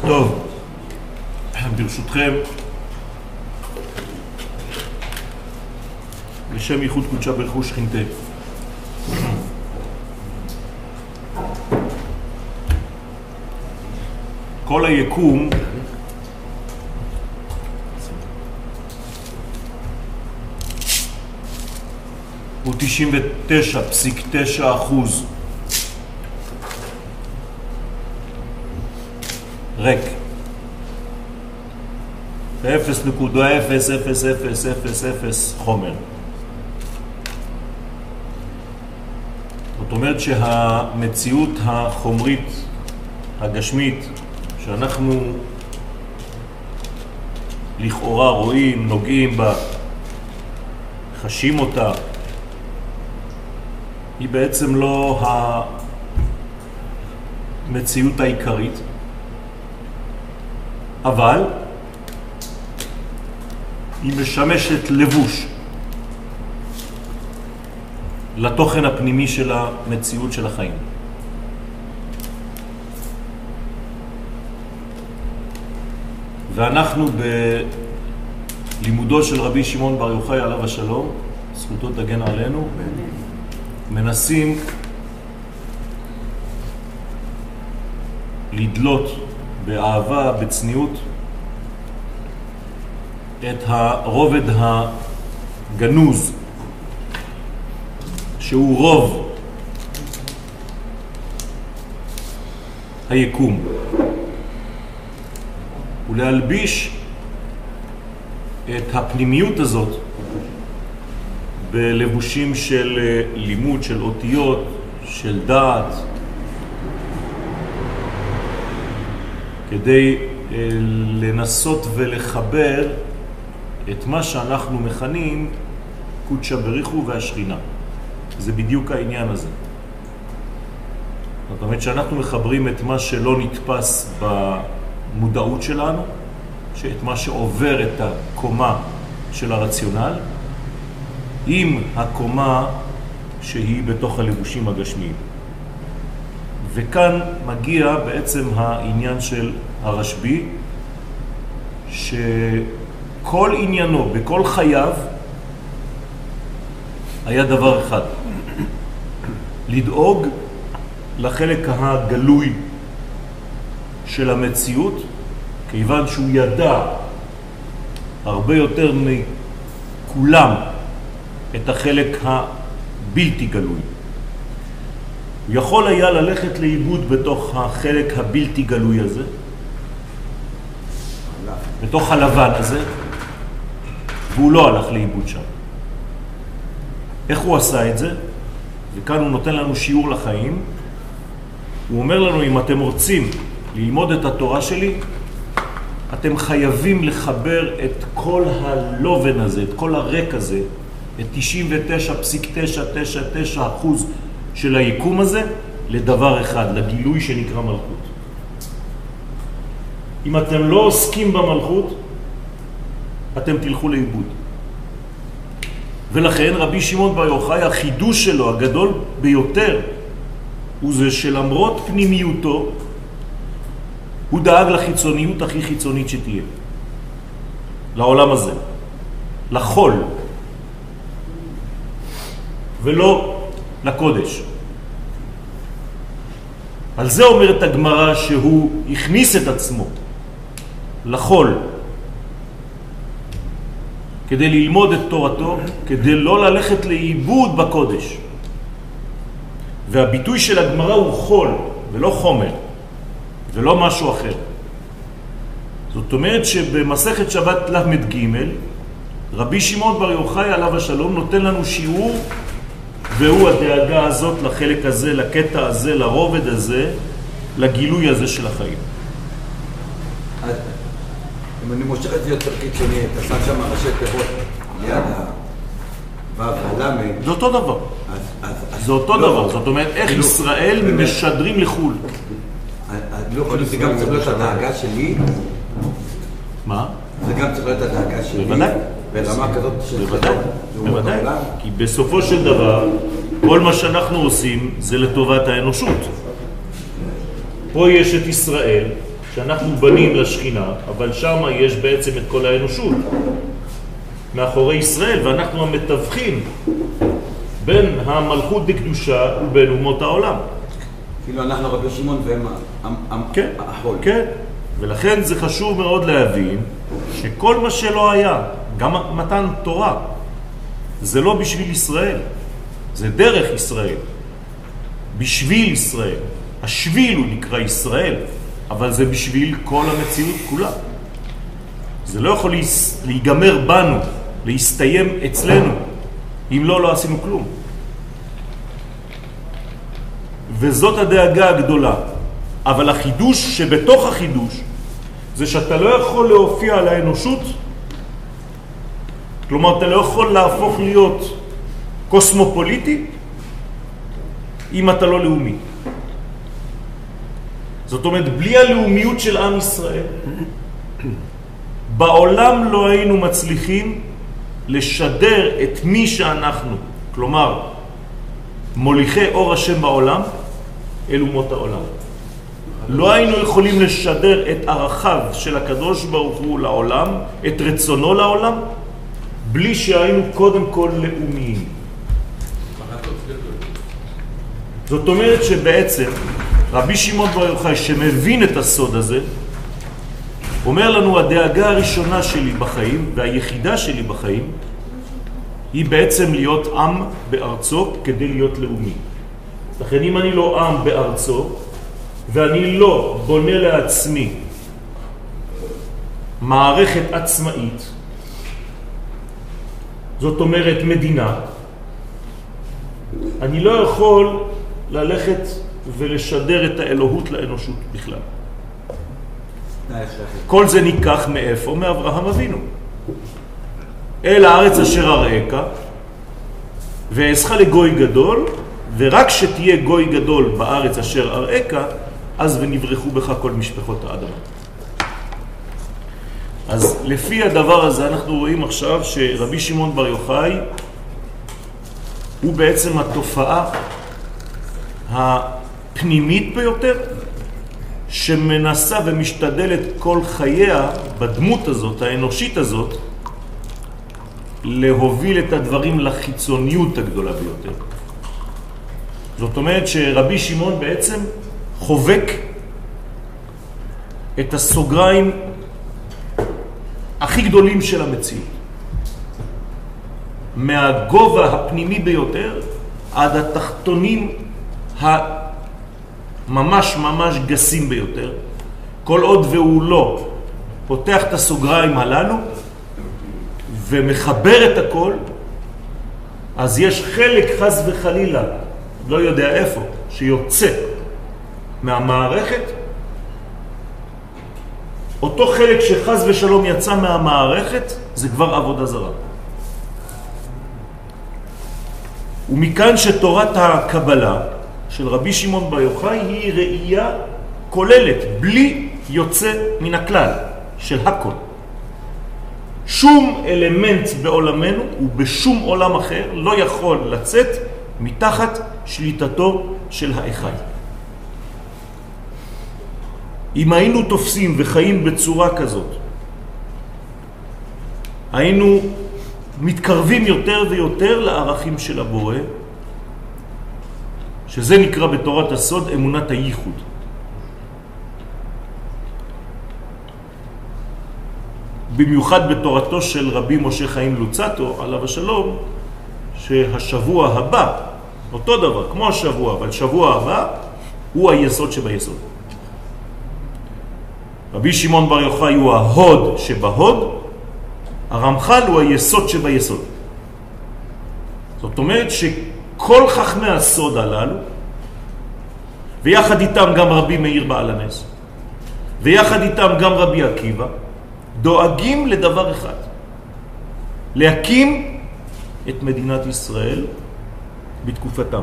טוב, ברשותכם, לשם ייחוד קודשה ברכו שכינתה. כל היקום הוא 99.9% ריק. 0.000000 חומר. זאת אומרת שהמציאות החומרית, הגשמית, שאנחנו לכאורה רואים, נוגעים בה, חשים אותה, היא בעצם לא המציאות העיקרית, אבל היא משמשת לבוש לתוכן הפנימי של המציאות של החיים. ואנחנו בלימודו של רבי שמעון בר יוחאי עליו השלום, זכותו תגן עלינו, מנסים לדלות באהבה, בצניעות, את הרובד הגנוז, שהוא רוב היקום, ולהלביש את הפנימיות הזאת בלבושים של לימוד, של אותיות, של דעת, כדי לנסות ולחבר את מה שאנחנו מכנים קודשה בריחו והשכינה. זה בדיוק העניין הזה. זאת אומרת שאנחנו מחברים את מה שלא נתפס במודעות שלנו, שאת מה שעובר את הקומה של הרציונל, עם הקומה שהיא בתוך הלבושים הגשמיים. וכאן מגיע בעצם העניין של הרשב"י, שכל עניינו, בכל חייו, היה דבר אחד. לדאוג לחלק הגלוי של המציאות, כיוון שהוא ידע הרבה יותר מכולם את החלק הבלתי גלוי. הוא יכול היה ללכת לאיבוד בתוך החלק הבלתי גלוי הזה, בתוך הלבן הזה, והוא לא הלך לאיבוד שם. איך הוא עשה את זה? וכאן הוא נותן לנו שיעור לחיים. הוא אומר לנו, אם אתם רוצים ללמוד את התורה שלי, אתם חייבים לחבר את כל הלובן הזה, את כל הרק הזה, את 99.999% של היקום הזה, לדבר אחד, לגילוי שנקרא מלכות. אם אתם לא עוסקים במלכות, אתם תלכו לאיבוד. ולכן רבי שמעון בר יוחאי, החידוש שלו הגדול ביותר, הוא זה שלמרות פנימיותו, הוא דאג לחיצוניות הכי חיצונית שתהיה. לעולם הזה. לחול. ולא לקודש. על זה אומרת הגמרא שהוא הכניס את עצמו לחול, כדי ללמוד את תורתו, כדי לא ללכת לאיבוד בקודש. והביטוי של הגמרא הוא חול, ולא חומר, ולא משהו אחר. זאת אומרת שבמסכת שבת למד ג' רבי שמעון בר יוחאי עליו השלום נותן לנו שיעור, והוא הדאגה הזאת לחלק הזה, לקטע הזה, לרובד הזה, לגילוי הזה של החיים. אם אני מושך את זה יותר קיצוני, אתה שם שם ראשי תיבות ליד והלמד. זה אותו דבר. זה אותו דבר. זאת אומרת, איך ישראל משדרים לחול. לא יכול להיות, זה גם צריך להיות הדאגה שלי. מה? זה גם צריך להיות הדאגה שלי. בוודאי. ברמה כזאת של בוודאי. בוודאי. כי בסופו של דבר, כל מה שאנחנו עושים זה לטובת האנושות. פה יש את ישראל, שאנחנו בנים לשכינה, אבל שם יש בעצם את כל האנושות מאחורי ישראל, ואנחנו המתווכים בין המלכות דקדושה ובין אומות העולם. כאילו אנחנו רבי שמעון והם כן, החול. כן. ולכן זה חשוב מאוד להבין שכל מה שלא היה, גם מתן תורה, זה לא בשביל ישראל, זה דרך ישראל, בשביל ישראל. השביל הוא נקרא ישראל, אבל זה בשביל כל המציאות כולה. זה לא יכול להיגמר בנו, להסתיים אצלנו, אם לא עשינו כלום. וזאת הדאגה הגדולה. אבל החידוש שבתוך החידוש זה שאתה לא יכול להופיע על האנושות, כלומר אתה לא יכול להפוך להיות קוסמופוליטי אם אתה לא לאומי. זאת אומרת, בלי הלאומיות של עם ישראל בעולם לא היינו מצליחים לשדר את מי שאנחנו, כלומר מוליכי אור השם בעולם אל אומות העולם. לא היינו יכולים לשדר את ערכיו של הקדוש ברוך הוא לעולם, את רצונו לעולם, בלי שהיינו קודם כל לאומיים. זאת אומרת שבעצם רבי שמעון בר יוחאי שמבין את הסוד הזה, אומר לנו, הדאגה הראשונה שלי בחיים והיחידה שלי בחיים היא בעצם להיות עם בארצו כדי להיות לאומי. לכן אם אני לא עם בארצו ואני לא בונה לעצמי מערכת עצמאית, זאת אומרת מדינה, אני לא יכול ללכת ולשדר את האלוהות לאנושות בכלל. כל זה ניקח מאיפה? מאברהם אבינו. אל הארץ אשר אראך ואעשך לגוי גדול, ורק שתהיה גוי גדול בארץ אשר אראך, אז ונברחו בך כל משפחות האדמה. אז לפי הדבר הזה אנחנו רואים עכשיו שרבי שמעון בר יוחאי הוא בעצם התופעה הפנימית ביותר שמנסה ומשתדלת כל חייה בדמות הזאת, האנושית הזאת, להוביל את הדברים לחיצוניות הגדולה ביותר. זאת אומרת שרבי שמעון בעצם חובק את הסוגריים הכי גדולים של המציאות. מהגובה הפנימי ביותר עד התחתונים הממש ממש גסים ביותר. כל עוד והוא לא פותח את הסוגריים הללו ומחבר את הכל, אז יש חלק חס וחלילה, לא יודע איפה, שיוצא מהמערכת. אותו חלק שחס ושלום יצא מהמערכת זה כבר עבודה זרה. ומכאן שתורת הקבלה של רבי שמעון בר יוחאי היא ראייה כוללת, בלי יוצא מן הכלל של הכל. שום אלמנט בעולמנו ובשום עולם אחר לא יכול לצאת מתחת שליטתו של האחד. אם היינו תופסים וחיים בצורה כזאת, היינו מתקרבים יותר ויותר לערכים של הבורא, שזה נקרא בתורת הסוד אמונת הייחוד. במיוחד בתורתו של רבי משה חיים לוצטו, עליו השלום, שהשבוע הבא, אותו דבר, כמו השבוע, אבל שבוע הבא, הוא היסוד שביסוד. רבי שמעון בר יוחאי הוא ההוד שבהוד, הרמח"ל הוא היסוד שביסוד. זאת אומרת שכל חכמי הסוד הללו, ויחד איתם גם רבי מאיר בעל הנס, ויחד איתם גם רבי עקיבא, דואגים לדבר אחד, להקים את מדינת ישראל בתקופתם.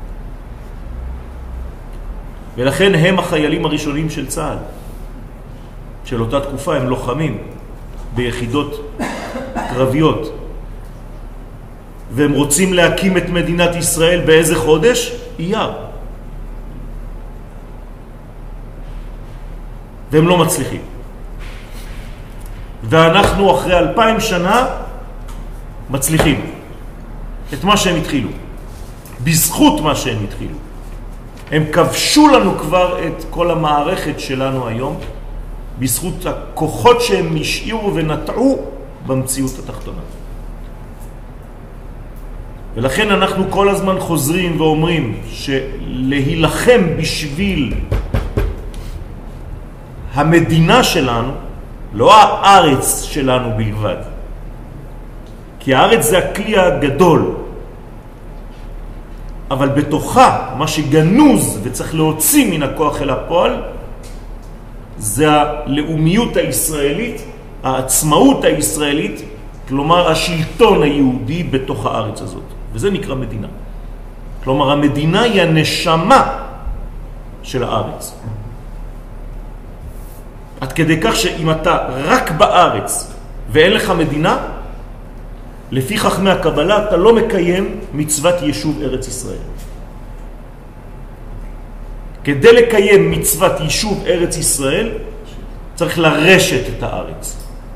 ולכן הם החיילים הראשונים של צה"ל. של אותה תקופה הם לוחמים ביחידות קרביות. והם רוצים להקים את מדינת ישראל באיזה חודש? אייר. והם לא מצליחים. ואנחנו אחרי 2000 שנה מצליחים את מה שהם התחילו, בזכות מה שהם התחילו. הם כבשו לנו כבר את כל המערכת שלנו היום, בזכות הכוחות שהם השאירו ונטעו במציאות התחתונה. ולכן אנחנו כל הזמן חוזרים ואומרים שלהילחם בשביל המדינה שלנו, לא הארץ שלנו בלבד, כי הארץ זה הכלי הגדול, אבל בתוכה מה שגנוז וצריך להוציא מן הכוח אל הפועל זה הלאומיות הישראלית, העצמאות הישראלית, כלומר השלטון היהודי בתוך הארץ הזאת, וזה נקרא מדינה. כלומר המדינה היא הנשמה של הארץ, עד כדי כך שאם אתה רק בארץ ואין לך מדינה, לפי חכמי הקבלה אתה לא מקיים מצוות יישוב ארץ ישראל. כדי לקיים מצוות יישוב ארץ ישראל צריך לרשת את הארץ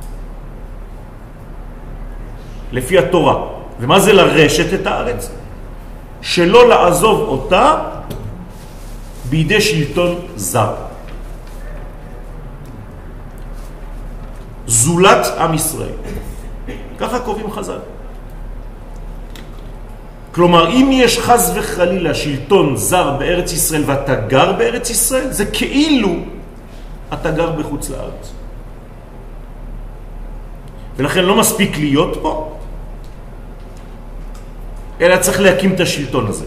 לפי התורה. ומה זה לרשת את הארץ? שלא לעזוב אותה בידי שלטון זר, זולת עם ישראל. ככה קובעים חז"ל. כלומר, אם יש חס וחלילה שלטון זר בארץ ישראל ואתה גר בארץ ישראל, זה כאילו אתה גר בחוץ לארץ. ולכן לא מספיק להיות פה, אלא צריך להקים את השלטון הזה.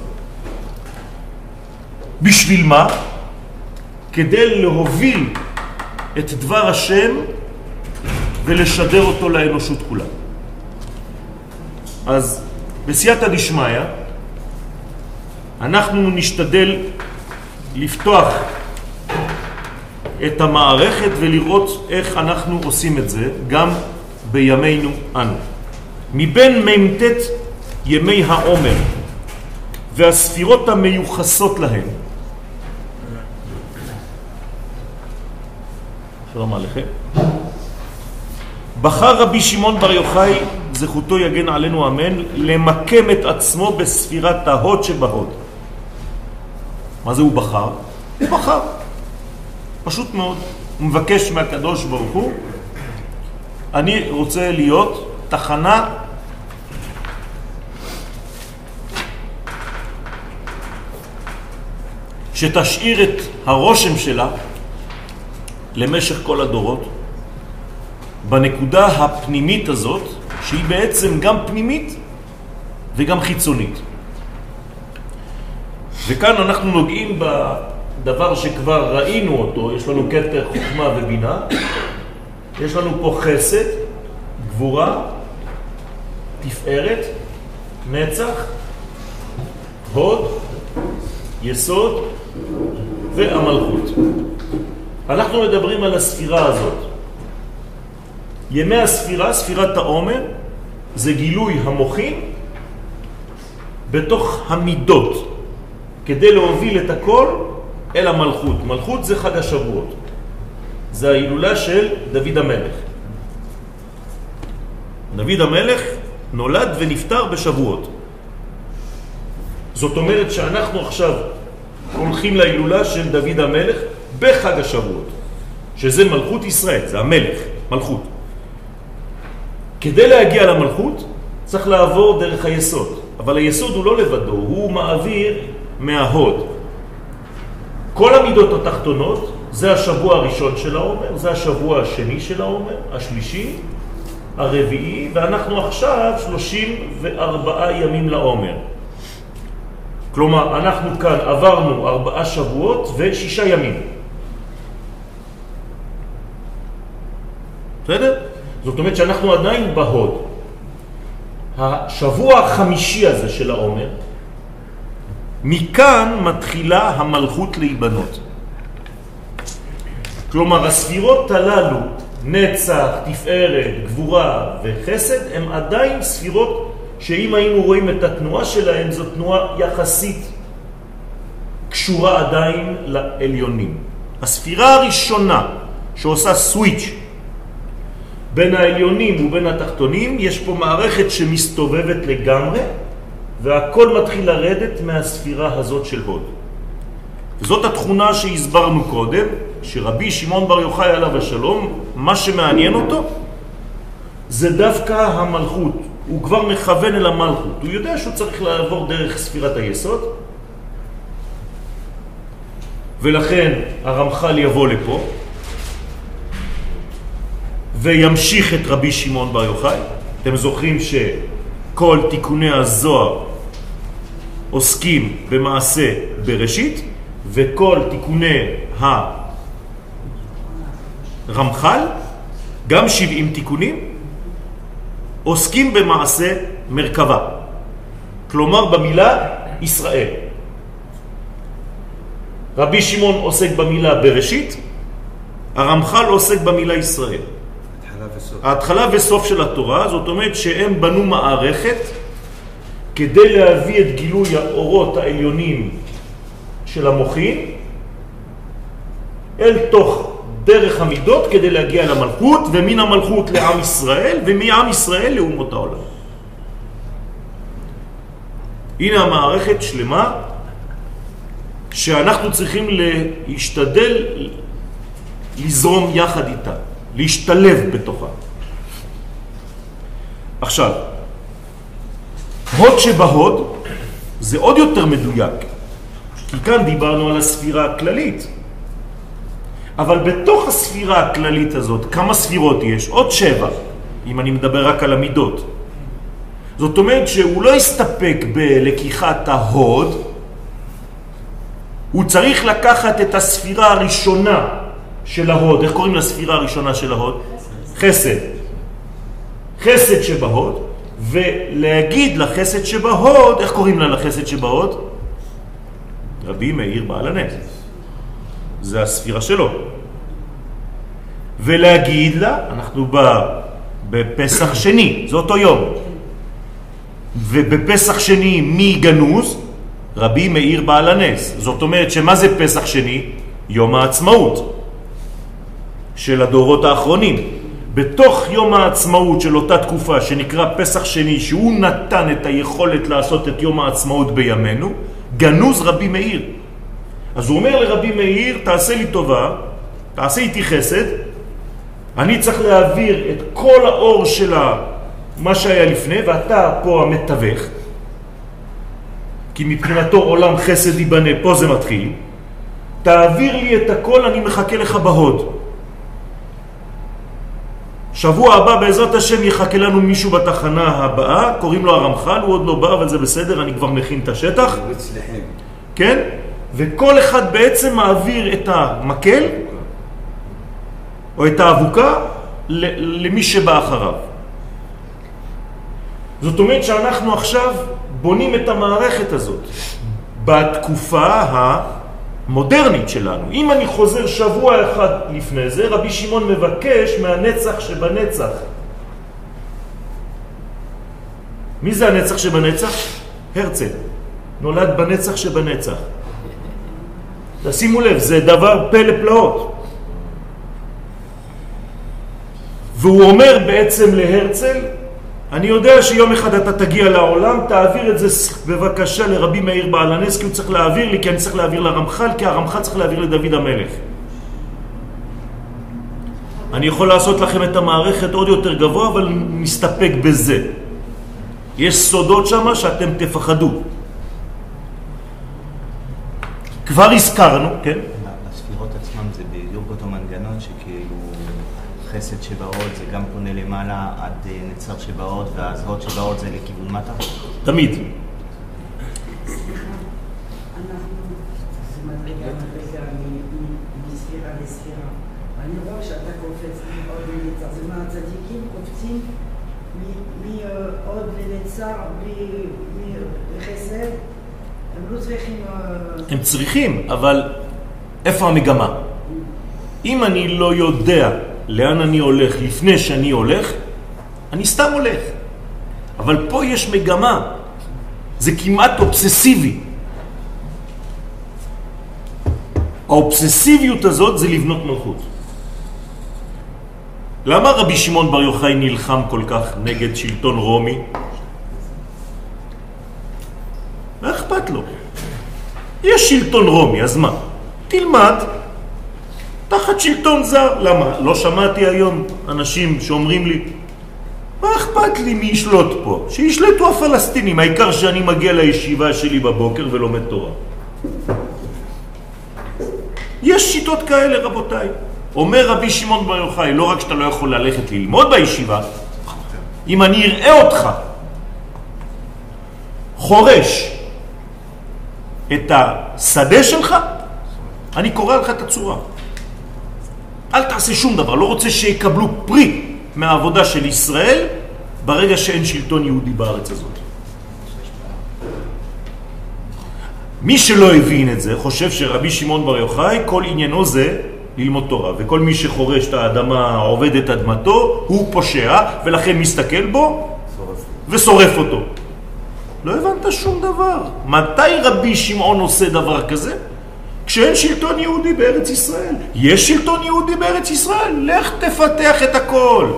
בשביל מה? כדי להוביל את דבר השם ולשדר אותו לאנושות כולה. אז בסייעתא דשמיא אנחנו נשתדל לפתוח את המערכת ולראות איך אנחנו עושים את זה גם בימינו אנו. מבין מ"ט ימי העומר והספירות המיוחסות להם, שלום עליכם, בחר רבי שמעון בר יוחאי זכותו יגן עלינו אמן למקם את עצמו בספירת ההוד שבהוד. מה זה הוא בחר? הוא בחר פשוט מאוד. הוא מבקש מהקדוש ברוך הוא, אני רוצה להיות תחנה שתשאיר את הרושם שלה למשך כל הדורות בנקודה הפנימית הזאת, שהיא בעצם גם פנימית וגם חיצונית. וכאן אנחנו נוגעים בדבר שכבר ראינו אותו. יש לנו כתר חוכמה ובינה, יש לנו פה חסד, גבורה, תפארת, נצח, הוד, יסוד והמלכות. אנחנו מדברים על הספירה הזאת. ימי הספירה, ספירת העומר, זה גילוי המוחין בתוך המידות, כדי להוביל את הכל אל המלכות. מלכות זה חג השבועות, זה ההילולה של דוד המלך. דוד המלך נולד ונפטר בשבועות. זאת אומרת שאנחנו עכשיו הולכים להילולה של דוד המלך בחג השבועות, שזה מלכות ישראל, זה המלך, מלכות. כדי להגיע למלכות צריך לעבור דרך היסוד, אבל היסוד הוא לא לבדו, הוא מעביר מההוד. כל המידות התחתונות, זה השבוע הראשון של העומר, זה השבוע השני של העומר, השלישי, הרביעי, ואנחנו עכשיו 34 ימים לעומר. כלומר, אנחנו כאן עברנו 4 שבועות ו6 ימים. בסדר? זאת אומרת שאנחנו עדיין בהוד. השבוע החמישי הזה של העומר, מכאן מתחילה המלכות להיבנות. כלומר, הספירות הללו, נצח, תפארת, גבורה וחסד, הם עדיין ספירות שאם היינו רואים את התנועה שלהם, זו תנועה יחסית קשורה עדיין לעליונים. הספירה הראשונה שעושה סוויץ' בין העליונים ובין התחתונים. יש פה מערכת שמסתובבת לגמרי, והכל מתחיל לרדת מהספירה הזאת של הוד. זאת התכונה שהסברנו קודם, שרבי שמעון בר יוחאי עליו השלום, מה שמעניין אותו זה דווקא המלכות. הוא כבר מכוון אל המלכות, הוא יודע שהוא צריך לעבור דרך ספירת היסוד, ולכן הרמח"ל יבוא לפה וימשיך את רבי שמעון בר יוחאי. אתם זוכרים שכל תיקוני הזוהר עוסקים במעשה בראשית, וכל תיקוני הרמח"ל, גם 70 תיקונים, עוסקים במעשה מרכבה, כלומר במילה ישראל. רבי שמעון עוסק במילה בראשית, הרמח"ל עוסק במילה ישראל. ההתחלה וסוף של התורה, זאת אומרת שהם בנו מערכת כדי להביא את גילוי האורות העליונים של המוחים אל תוך דרך המידות כדי להגיע למלכות, ומן המלכות לעם ישראל, ומעם ישראל לאומות העולם. הנה המערכת שלמה שאנחנו צריכים להשתדל לזרום יחד איתה, להשתלב בתוכה. עכשיו, הוד שבהוד זה עוד יותר מדויק, כי כאן דיברנו על הספירה הכללית. אבל בתוך הספירה הכללית הזאת, כמה ספירות יש? עוד 7, אם אני מדבר רק על המידות. זאת אומרת שהוא לא יסתפק בלקיחת ההוד, הוא צריך לקחת את הספירה הראשונה של ההוד. איך קוראים לספירה הראשונה של ההוד? חסד. חסד שבהוד, ולהגיד לחסד שבהוד, איך קוראים לה לחסד שבהוד? רבי מאיר בעל הנס. זה הספירה שלו. ולהגיד לה, אנחנו בפסח שני, זה אותו יום. ובפסח שני מי גנוז? רבי מאיר בעל הנס. זאת אומרת שמה זה פסח שני? יום העצמאות של הדורות האחרונים. בתוך יום העצמאות של אותה תקופה שנקרא פסח שני, שהוא נתן את היכולת לעשות את יום העצמאות בימינו, גנוז רבי מאיר. אז הוא אומר לרבי מאיר, תעשה לי טובה, תעשה איתי חסד, אני צריך להעביר את כל האור של מה שהיה לפני, ואתה פה המתווך, כי מבחינתו עולם חסד ייבנה, פה זה מתחיל, תעביר לי את הכל, אני מחכה לך בהוד. שבוע הבא בעזרת השם יחכה לנו מישהו בתחנה הבאה, קוראים לו הרמח"ל, הוא עוד לא בא, אבל זה בסדר, אני כבר מכין את השטח. כן? וכל אחד בעצם מעביר את המקל או את האבוקה למי שבא אחריו. זאת אומרת שאנחנו עכשיו בונים את המערכת הזאת בתקופה המודרנית שלנו. אם אני חוזר שבוע אחד לפני זה, רבי שמעון מבקש מהנצח שבנצח. מי זה הנצח שבנצח? הרצל. נולד בנצח שבנצח. תשימו לב, זה דבר פלא פלאות. והוא אומר בעצם להרצל, אני יודע שיום אחד אתה תגיע לעולם, תעביר את זה בבקשה לרבי מאיר בעל הנס, כי הוא צריך להעביר לי, כי אני צריך להעביר לרמח"ל, כי הרמח"ל צריך להעביר לדוד המלך. אני יכול לעשות לכם את המערכת עוד יותר גבוה, אבל מסתפק בזה. יש סודות שם שאתם תפחדו. כבר הזכרנו, כן? הספירות עצמם זה בדיוק אותו מנגנון שכאילו חסד שבהוד זה גם פונה למעלה עד נצר שבהוד, ואז הוד שבהוד זה לכיוון מטה? תמיד. זה מדרגה מספירה לספירה. אני רואה שאתה קופץ מעוד לנצר, זה מה הצדיקים קופצים מעוד לנצר מחסד, הם לא צריכים... הם צריכים, אבל איפה המגמה? אם אני לא יודע לאן אני הולך לפני שאני הולך, אני סתם הולך. אבל פה יש מגמה. זה כמעט אובססיבי. האובססיביות הזאת זה לבנות מלכות. למה רבי שמעון בר יוחאי נלחם כל כך נגד שלטון רומי? מה אכפת לו? יש שלטון רומי, אז מה? תלמד תחת שלטון זר. למה? לא שמעתי היום אנשים שאומרים לי, מה אכפת לי מי ישלוט פה? שישלטו הפלסטינים, העיקר שאני מגיע לישיבה שלי בבוקר ולומד תורה. יש שיטות כאלה, רבותיי. אומר רבי שמעון בר יוחאי, לא רק שאתה לא יכול ללכת ללמוד בישיבה, אם אני אראה אותך חורש את השדה שלך, אני קורא לך את הצורה. אל תעשה שום דבר, לא רוצה שיקבלו פרי מהעבודה של ישראל ברגע שאין שלטון יהודי בארץ הזאת. מי שלא הבין את זה חושב שרבי שמעון בר יוחאי כל עניינו זה ללמוד תורה, וכל מי שחורש את האדמה, עובד את אדמתו, הוא פושע, ולכן מסתכל בו ושורף אותו. לא הבנת שום דבר. מתי רבי שמעון עושה דבר כזה? כשאין שלטון יהודי בארץ ישראל. יש שלטון יהודי בארץ ישראל, לך תפתח את הכל.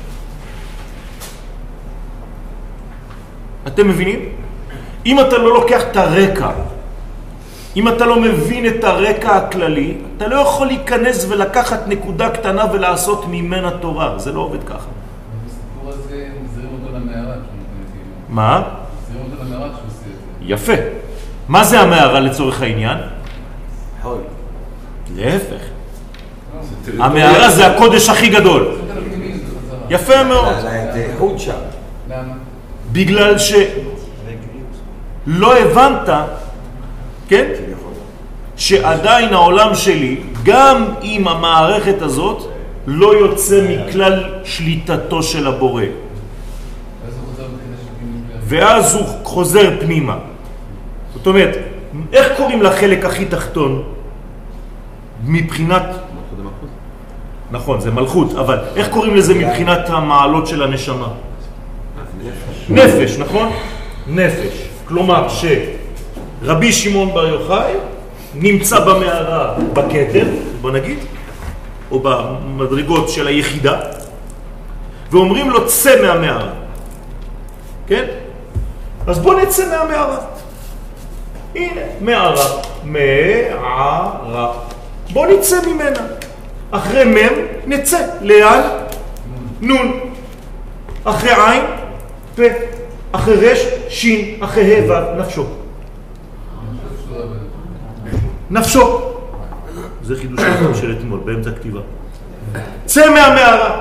אתם מבינים? אם אתה לא לוקח את הרקע, אם אתה לא מבין את הרקע הכללי, אתה לא יכול להיכנס ולקחת נקודה קטנה ולעשות ממנה תורה. זה לא עובד ככה. בסיפור הזה מזרים אותו למערה. מה? מזרים אותו למערה שהוא עושה את זה. יפה. מה זה המערה לצורך העניין? חול. להפך. המערה זה הקודש הכי גדול. יפה מאוד. זה חוד שם. למה? בגלל שלא הבנת, כן? שעדיין העולם שלי, גם עם המערכת הזאת, לא יוצא מכלל שליטתו של הבורא. ואז הוא חוזר פנימה. זאת אומרת, איך קוראים לחלק הכי תחתון? מבחינת... נכון, זה מלכות, אבל איך קוראים לזה מבחינת המעלות של הנשמה? נפש, נכון? נפש. כלומר שרבי שמעון בר יוחאי נמצא במערה בכתר, בוא נגיד, או במדרגות של היחידה, ואומרים לו צא מהמערה. כן? אז בוא נצא מהמערה. הנה, מערה. מערה. בוא נצא ממנה. אחרי מם נצא. לאן? נון. אחרי עין, פה. אחרי רש, שין. אחרי ה' נפשו. נפשו. זה חידוש של אתמול, באמצע כתיבה. צא מהמערה.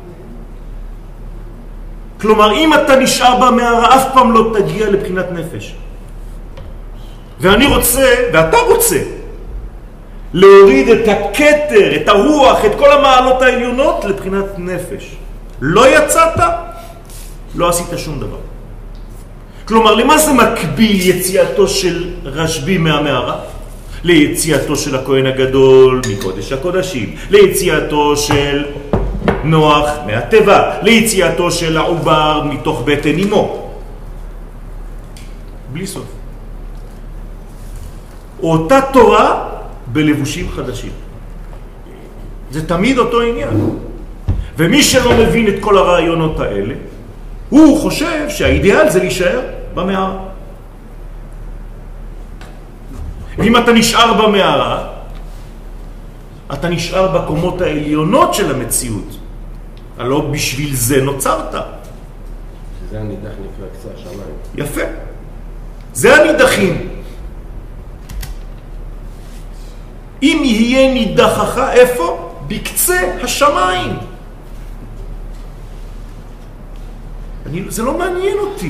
כלומר, אם אתה נשאר במערה, אף פעם לא תגיע לבחינת נפש. ואני רוצה, ואתה רוצה, להוריד את הכתר, את הרוח, את כל המעלות העליונות לבחינת נפש. לא יצאת, לא עשית שום דבר. כלומר, למה זה מקביל יציאתו של רשב"י מהמערה? ליציאתו של הכהן הגדול מקודש הקודשים, ליציאתו של נוח מהטבע, ליציאתו של העובר מתוך בטן אמו. בלי סוף. אותה תורה בלבושים חדשים. זה תמיד אותו עניין. ומי שלא מבין את כל הרעיונות האלה, הוא חושב שהאידיאל זה להישאר במערה. ואם אתה נשאר במערה, אתה נשאר בקומות העליונות של המציאות. הלא בשביל זה נוצרת. שזה הנידח נקרא קצה השמיים. יפה. זה הנידחים. אם יהיה נידחך, איפה? בקצה השמיים. זה לא מעניין אותי.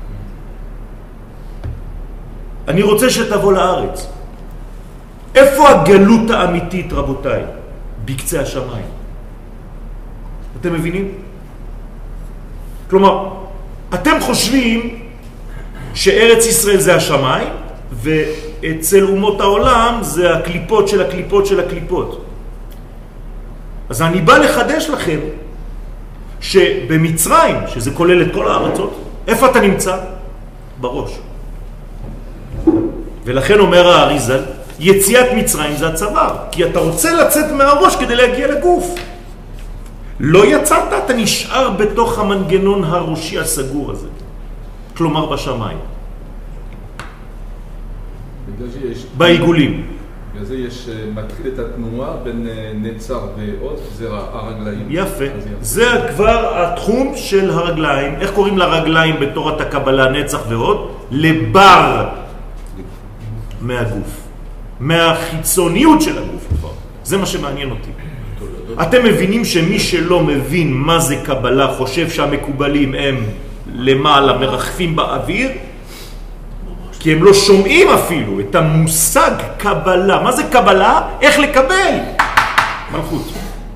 אני רוצה שתבוא לארץ. איפה הגלות האמיתית, רבותיי? בקצה השמיים. אתם מבינים? כלומר, אתם חושבים שארץ ישראל זה השמיים, ואצל אומות העולם זה הקליפות של הקליפות של הקליפות. אז אני בא לחדש לכם שבמצרים, שזה כולל את כל הארצות, איפה אתה נמצא? בראש. ולכן אומר האריזל, יציאת מצרים זה הצוואר, כי אתה רוצה לצאת מהראש כדי להגיע לגוף. לא יצאת, אתה נשאר בתוך המנגנון הראשי הסגור הזה. כלומר בשמיים. בעיגולים. בגלל זה יש, מתחיל את התנועה בין נצר ועוד, זה הרגליים. יפה. זה כבר התחום של הרגליים. איך קוראים לרגליים בתורת הקבלה נצח ועוד? לבר מהגוף. מהחיצוניות של הגוף כבר. זה מה שמעניין אותי. אתם מבינים שמי שלא מבין מה זה קבלה חושב שהמקובלים הם למעלה מרחפים באוויר? כי הם לא שומעים אפילו את המושג קבלה. מה זה קבלה? איך לקבל? מלכות.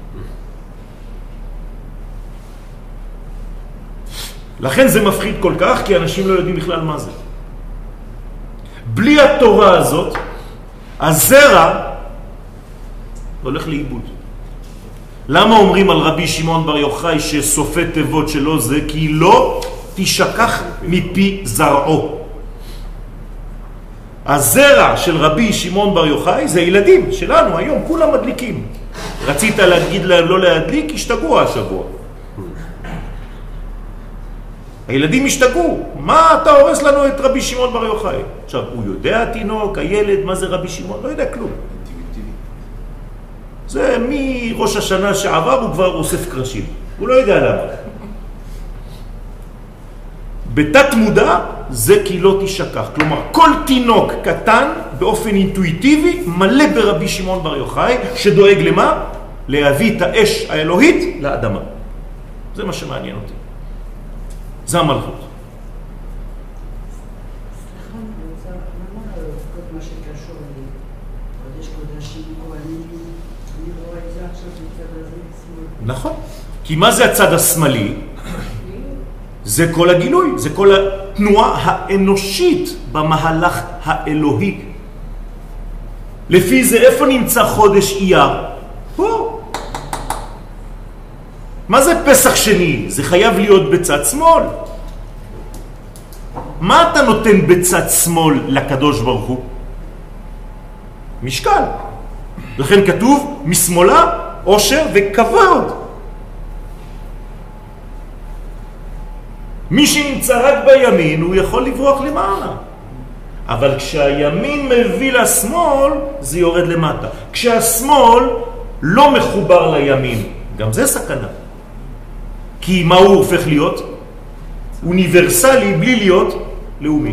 לכן זה מפחיד כל כך, כי אנשים לא יודעים בכלל מה זה. בלי התורה הזאת, הזרע הולך לאיבוד. למה אומרים על רבי שמעון בר יוחאי שסופי תיבות שלו זה? כי לא תשכח מפי זרעו. הזרע של רבי שמעון בר יוחאי זה ילדים שלנו היום, כולם מדליקים. רצית להגיד להם לא להדליק, השתגעו השבוע. הילדים השתגעו. מה אתה הורס לנו את רבי שמעון בר יוחאי? עכשיו, הוא יודע תינוק, הילד, מה זה רבי שמעון? לא יודע כלום. זה מראש השנה שעבר הוא כבר אוסף קרשים. הוא לא יודע למה. בתת מודע זה כי לא תשכח. כלומר, כל תינוק קטן באופן אינטואיטיבי מלא ברבי שמעון בר יוחאי, שדואג למה? להביא את האש האלוהית לאדמה. זה מה שמעניין אותי. זה המלכות. סליחה, אני רוצה, למה כל מה שקשור לקודש קודשים, כהנים, אני רואה את זה עכשיו בצד הזה, שמאל. נכון. כי מה זה הצד השמאלי? זה כל הגילוי, זה כל התנועה האנושית במהלך האלוהי. לפי זה איפה נמצא חודש אייר? פה. מה זה פסח שני? זה חייב להיות בצד שמאל. מה אתה נותן בצד שמאל לקדוש ברוך הוא? משקל. לכן כתוב משמאלה עושר וכבוד. מי שנמצא רק בימין הוא יכול לברוח למעלה. אבל כשהימין מביא לשמאל זה יורד למטה. כשהשמאל לא מחובר לימין, גם זה סכנה. כי מה הוא הופך להיות? אוניברסלי בלי להיות לאומי.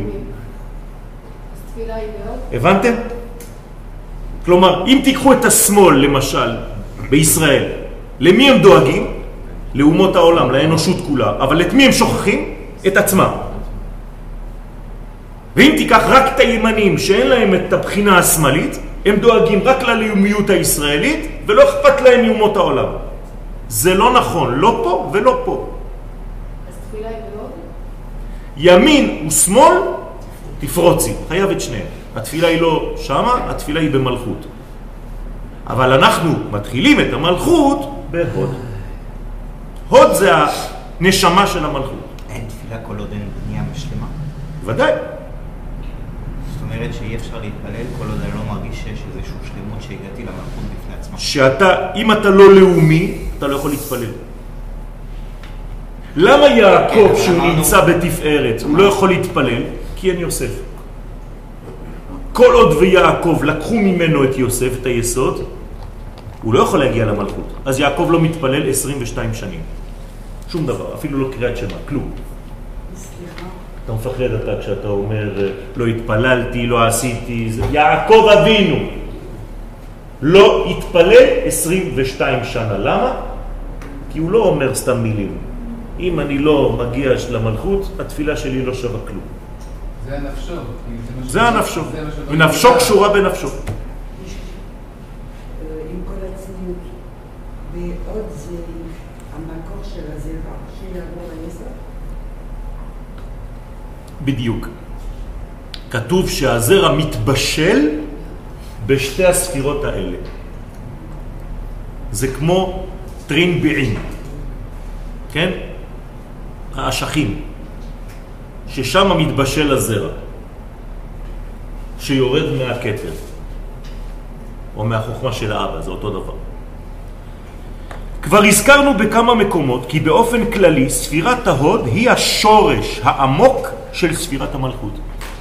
הבנתם? כלומר, אם תיקחו את השמאל למשל בישראל, למי הם דואגים? לאומות העולם, לאנושות כולה. אבל את מי הם שוכחים? את עצמם. ואם תיקח רק את הימנים שאין להם את הבחינה השמאלית, הם דואגים רק ללאומיות הישראלית ולא אכפת להם מאומות העולם. זה לא נכון, לא פה ולא פה. אז תפילה היא מאוד? ימין ושמאל תפרוצי, חייב את שניהם. התפילה היא לא שמה, התפילה היא במלכות. אבל אנחנו מתחילים את המלכות בהוד. הוד זה הנשמה של המלכות. אין תפילה כל עוד אין בנייה משלמה. ודאי. זאת אומרת שאי אפשר להתפלל כל עוד אני לא מרגיש שיש איזשהו שלמות שהגעתי למלכות בפני עצמה. אם אתה לא לאומי, אתה לא יכול להתפלל. למה יעקב שהוא נמצא בתפארת, הוא לא יכול להתפלל? כי אין יוסף. כל עוד ויעקב לקחו ממנו את יוסף, את היסוד, הוא לא יכול להגיע למלכות. אז יעקב לא מתפלל 22 שנים. שום דבר, אפילו לא קריאת שמע, כלום. סליחה. אתה מפחד אתה כשאתה אומר, לא התפללתי, לא עשיתי, זה... יעקב אבינו לא התפלל 22 שנה. למה? כי הוא לא אומר סתם מילים. אם אני לא מגיע למלכות, התפילה שלי לא שווה כלום. זה הנפשו. זה הנפשו. ונפשו קשורה בנפשו. עם כל הצניעות, ועוד זה המקור של הזרע, שיעבור היסוד? בדיוק. כתוב שהזרע מתבשל בשתי הספירות האלה. זה כמו טרין בעין. כן? האשכים. ששם מתבשל הזרע. שיורד מהכתר. או מהחוכמה של האבא, זה אותו דבר. כבר הזכרנו בכמה מקומות כי באופן כללי ספירת ההוד היא השורש העמוק של ספירת המלכות.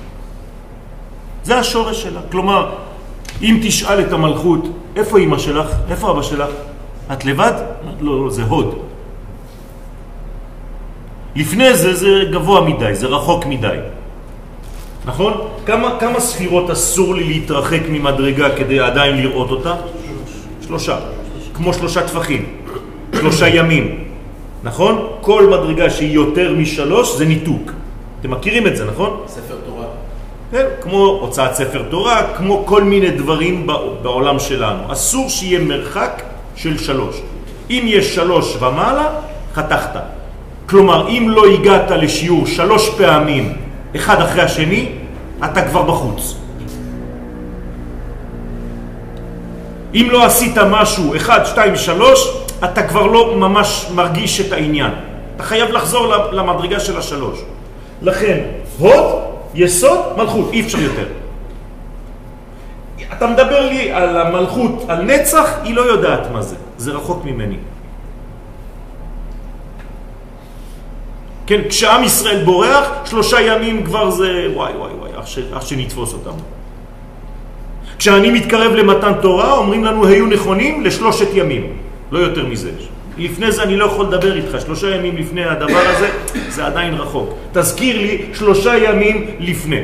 זה השורש שלה. כלומר, אם תשאל את המלכות, איפה אמא שלך? איפה אבא שלך? את לבד? לא, זה הוד. לפני זה גבוה מדי, זה רחוק מדי. נכון? כמה ספירות אסור לי להתרחק ממדרגה כדי עדיין לראות אותה? 3. כמו 3 טפחים. 3 ימים. נכון? כל מדרגה שהיא יותר מ3 זה ניתוק. אתם מכירים את זה, נכון? ספר תורה. כן, כמו הוצאת ספר תורה, כמו כל מיני דברים בעולם שלנו. אסור שיהיה מרחק של 3. אם יש 3 ומעלה, חתכת. כלומר, אם לא הגעת לשיעור 3 פעמים, אחד אחרי השני, אתה כבר בחוץ. אם לא עשית משהו, 1, 2, 3, אתה כבר לא ממש מרגיש את העניין. אתה חייב לחזור למדרגה של 3. לכן, הוד, יסוד, מלכות, אי אפשר יותר. אתה מדבר לי על המלכות, על נצח, היא לא יודעת מה זה. זה רחוק ממני. כן, כשעם ישראל בורח, 3 ימים כבר זה וואי, אך שנתפוס אותם. כשאני מתקרב למתן תורה, אומרים לנו היו נכונים ל3 ימים, לא יותר מזה. לפני זה אני לא יכול לדבר איתך, 3 ימים לפני הדבר הזה, זה עדיין רחוק. תזכיר לי 3 ימים לפני.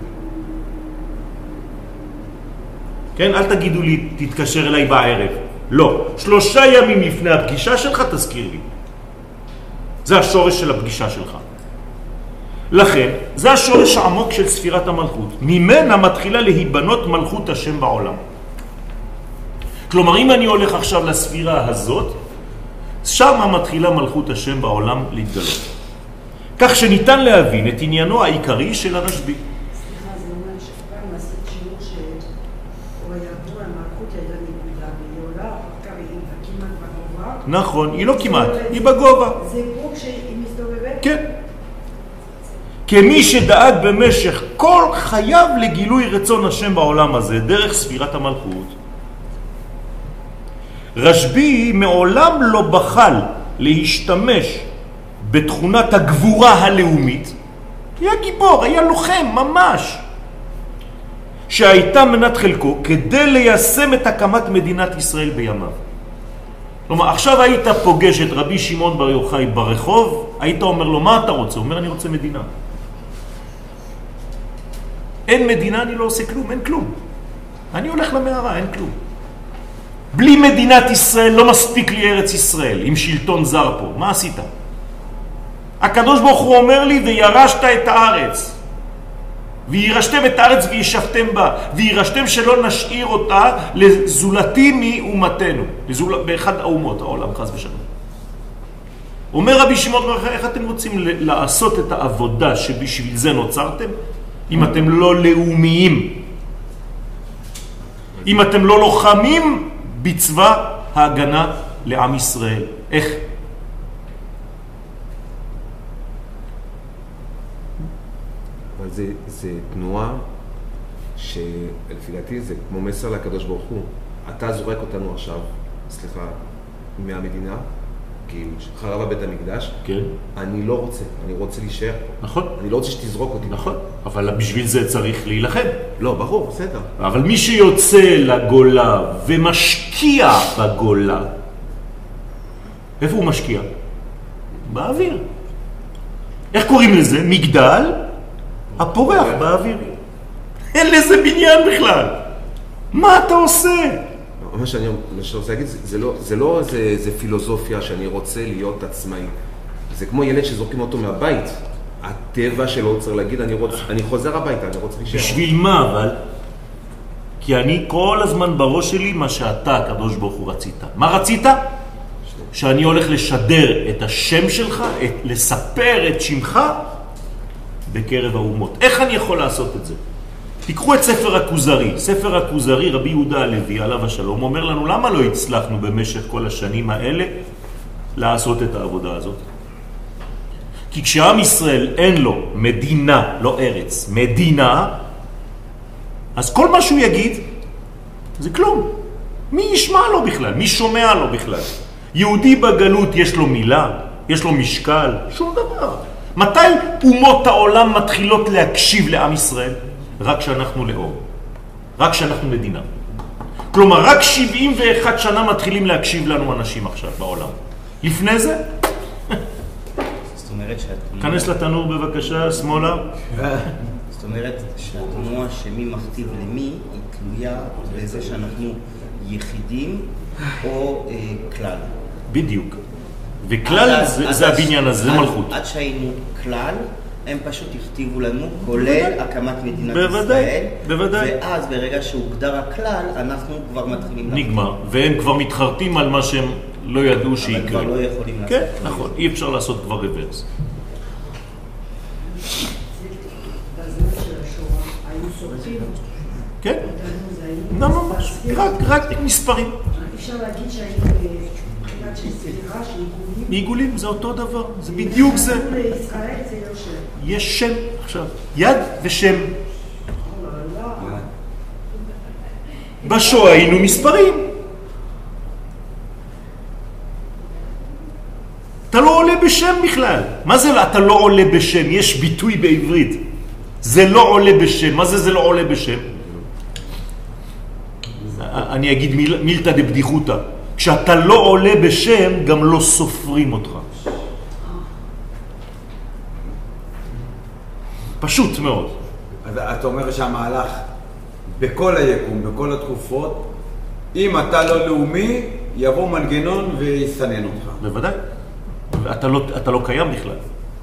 כן, אל תגידו לי, תתקשר אליי בערב. לא, 3 ימים לפני הפגישה שלך, תזכיר לי. זה השורש של הפגישה שלך. לכן, זה השורש העמוק של ספירת המלכות. ממנה מתחילה להיבנות מלכות השם בעולם. כלומר, אם אני הולך עכשיו לספירה הזאת, שם מתחילה מלכות השם בעולם להתגלות. כך שניתן להבין את עניינו העיקרי של הרשב"י. סליחה, זה אומר שפעם עשית שיעור שהוא היה פה, המלכות הייתה נקודה, והיא עולה, אחר כך היא כמעט בגובה. נכון, היא לא כמעט, היא בגובה. זה פה כשהיא מסתובבת? כן. כמי שדאג במשך כל חייו לגילוי רצון השם בעולם הזה, דרך ספירת המלכות, רשב"י מעולם לא בחל להשתמש בתכונת הגבורה הלאומית. היה גיבור, היה לוחם ממש, שהייתה מנת חלקו כדי ליישם את הקמת מדינת ישראל בימיו. כלומר, עכשיו היית פוגש את רבי שמעון בר יוחאי ברחוב, היית אומר לו, מה אתה רוצה? הוא אומר, אני רוצה מדינה. אין מדינה, אני לא עושה כלום, אין כלום. אני הולך למערה, אין כלום. בלי מדינת ישראל לא מספיק לי ארץ ישראל, עם שלטון זר פה. מה עשית? הקדוש ברוך הוא אומר לי, וירשת את הארץ. וירשתם את הארץ וישבתם בה. וירשתם שלא נשאיר אותה לזולתי מאומתנו. באחד האומות, העולם, חס ושלום. אומר רבי שמעון בר יוחאי, איך אתם רוצים לעשות את העבודה שבשביל זה נוצרתם? אם אתם לא לאומיים. אם אתם לא לוחמים בצבא ההגנה לעם ישראל. איך? אבל זה תנועה שלפי דעתי זה כמו מסר לקדוש ברוך הוא. אתה זורק אותנו עכשיו, סליחה, מהמדינה, כי חרב בית המקדש. כן. אני לא רוצה, אני רוצה להישאר פה. נכון. אני לא רוצה שתזרוק אותי. נכון. אבל בשביל זה צריך להילחם. לא, ברור, בסדר. אבל מי שיוצא לגולה ומשקיע בגולה, איפה הוא משקיע? באוויר. איך קוראים לזה? מגדל הפורח באוויר. אין לזה בניין בכלל. מה אתה עושה? מה שאני רוצה להגיד, זה לא איזה פילוסופיה שאני רוצה להיות עצמאי. זה כמו ילד שזורקים אותו מהבית. הטבע שלו צריך להגיד, אני חוזר הביתה, אני רוצה להישאר. בשביל מה אבל? כי אני כל הזמן בראש שלי מה שאתה, הקדוש ברוך הוא, רצית. מה רצית? שאני הולך לשדר את השם שלך, לספר את שמך בקרב האומות. איך אני יכול לעשות את זה? תיקחו את ספר הכוזרי. ספר הכוזרי, רבי יהודה הלוי, עליו השלום, אומר לנו למה לא הצלחנו במשך כל השנים האלה לעשות את העבודה הזאת. כי כשעם ישראל אין לו מדינה, לא ארץ, מדינה, אז כל מה שהוא יגיד זה כלום. מי ישמע לו בכלל? מי שומע לו בכלל? יהודי בגלות יש לו מילה, יש לו משקל, שום דבר. מתי אומות העולם מתחילות להקשיב לעם ישראל? רק כשאנחנו לאום, רק כשאנחנו מדינה. כלומר, רק 71 שנה מתחילים להקשיב לנו אנשים עכשיו בעולם. לפני זה? זאת אומרת שהתנועה... כנס לתנור בבקשה, שמאלה. זאת אומרת שהתנועה שמי מכתיב למי היא תלויה בזה שאנחנו יחידים או כלל. בדיוק. וכלל זה הבניין הזה, זה מלכות. עד שהיינו כלל, הם פשוט הכתיבו לנו, כולל הקמת מדינת בוודאי, ישראל. בוודאי. ואז ברגע שהוגדר הכלל, אנחנו כבר מתחילים... נגמר, והם כבר מתחרטים על מה שהם לא ידעו שיקרה. אבל כבר לא יכולים לעשות. כן, נכון, אי אפשר לעשות כבר רוורס. בזמן של השואה, היו שורפים. כן, ממש, רק מספרים. אפשר להגיד שהיינו בחינת של סליחה, של עיגולים. עיגולים זה אותו דבר, זה בדיוק זה. לישראל זה לא שם. יש שם עכשיו, יד ושם. בשואה היינו מספרים. אתה לא עולה בשם בכלל. מה זה אתה לא עולה בשם? יש ביטוי בעברית. זה לא עולה בשם. מה זה לא עולה בשם? אני אגיד מילתא דבדיחותא. כשאתה לא עולה בשם, גם לא סופרים אותך. פשוט מאוד. אז אתה אומר שהמהלך בכל היקום, בכל התקופות, אם אתה לא לאומי, יבוא מנגנון ויסנן אותך. בוודאי. אתה לא קיים בכלל.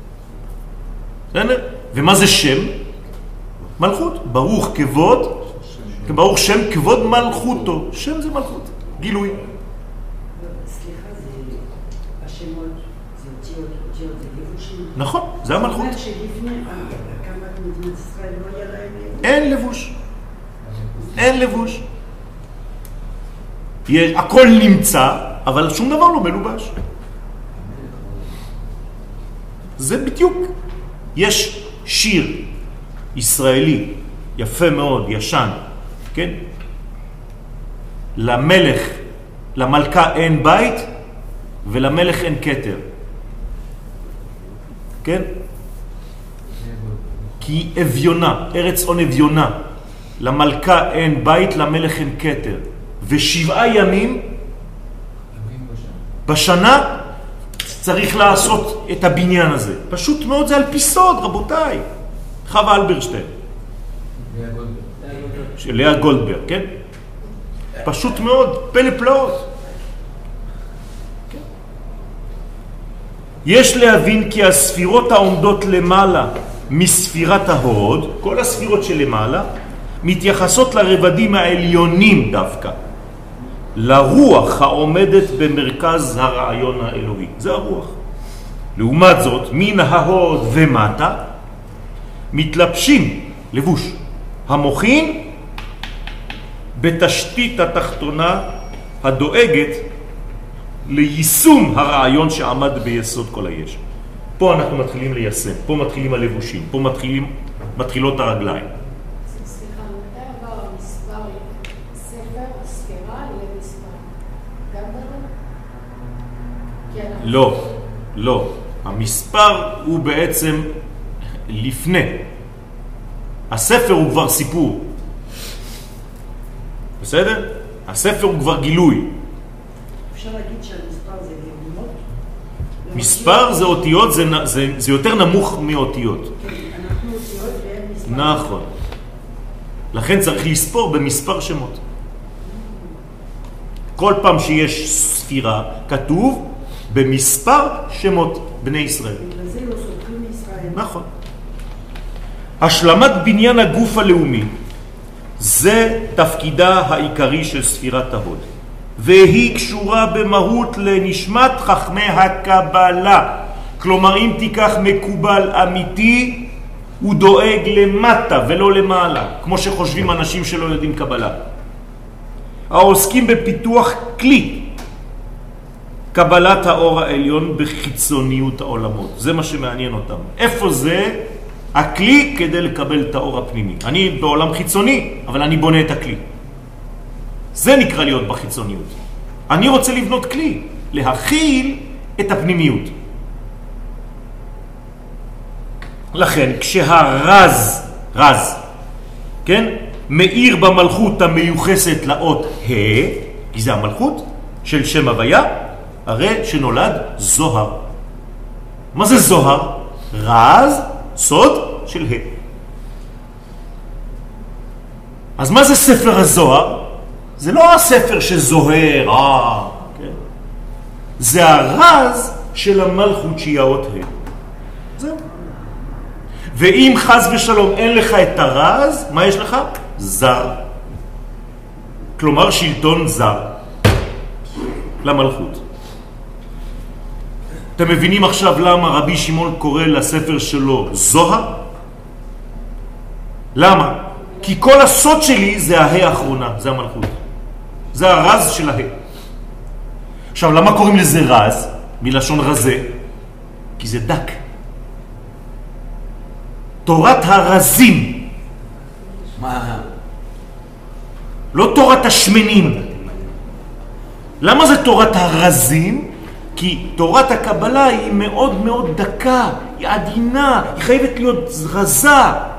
ומה זה שם? מלכות. ברוך כבוד, ברוך שם כבוד מלכותו. שם זה מלכות. גילוי. סליחה, זה השמות, זה אותיות, זה לבושים. נכון, זה המלכות. זאת אומרת שלפני הקמת מדינת ישראל לא היה להם... אין לבוש. אין לבוש. הכל נמצא, אבל שום דבר לא מלובש. זה בדיוק. יש שיר ישראלי יפה מאוד, ישן, כן? למלך, למלכה אין בית ולמלך אין כתר. כן? כי אביונה, ארץ עון אביונה. למלכה אין בית, למלך אין כתר. ו7 ימים בשנה צריך לעשות את הבניין הזה. פשוט מאוד, זה על פי סוד, רבותיי. חווה אלברשטיין. של לאה גולדברג, כן? פשוט מאוד, פלא פלאות. יש להבין כי הספירות העומדות למעלה מספירת ההוד, כל הספירות שלמעלה, מתייחסות לרבדים העליונים דווקא. לרוח העומדת במרכז הרעיון האלוהי. זה הרוח. לעומת זאת, מן ההוד ומטה, מתלבשים לבוש המוחין בתשתית התחתונה הדואגת ליישום הרעיון שעמד ביסוד כל היש. פה אנחנו מתחילים ליישם, פה מתחילים הלבושים, פה מתחילות הרגליים. סליחה, מתי עבר המספר ספר, הספירה למספר? גם בנו? לא, לא. המספר הוא בעצם לפני. הספר הוא כבר סיפור. בסדר? הספר הוא כבר גילוי. אפשר להגיד שהמספר זה דמות? מספר זה אותיות, זה יותר נמוך מאותיות. כן, אנחנו אותיות והם מספר. נכון. לכן צריך לספור במספר שמות. כל פעם שיש ספירה, כתוב במספר שמות בני ישראל. בגלל זה לא סופרים מישראל. נכון. השלמת בניין הגוף הלאומי זה תפקידה העיקרי של ספירת ההוד, והיא קשורה במהות לנשמת חכמי הקבלה. כלומר, אם תיקח מקובל אמיתי, הוא דואג למטה ולא למעלה, כמו שחושבים אנשים שלא יודעים קבלה. העוסקים בפיתוח כלי קבלת האור העליון בחיצוניות העולמות. זה מה שמעניין אותם. איפה זה הכלי כדי לקבל את האור הפנימי? אני בעולם חיצוני, אבל אני בונה את הכלי. זה נקרא להיות בחיצוניות. אני רוצה לבנות כלי. להכיל את הפנימיות. לכן כשהרז, כן, מאיר במלכות המיוחסת לאות ה', כי זה המלכות של שם הוויה, הרי שנולד זוהר. מה זה זוהר? רז, סוד של ה'. אז מה זה ספר הזוהר? זה לא הספר שזוהר, כן? זה הרז של המלכות שהיא האות ה'. זהו. ואם חס ושלום אין לך את הרז, מה יש לך? זר. כלומר שלטון זר למלכות. אתם מבינים עכשיו למה רבי שמעון קורא לספר שלו זוהר? למה? כי כל הסוד שלי זה ההא האחרונה, זה המלכות. זה הרז של ההא. עכשיו, למה קוראים לזה רז? מלשון רזה? כי זה דק. תורת הרזים. מה? לא תורת השמנים. למה זה תורת הרזים? כי תורת הקבלה היא מאוד מאוד דקה, היא עדינה, היא חייבת להיות רזה.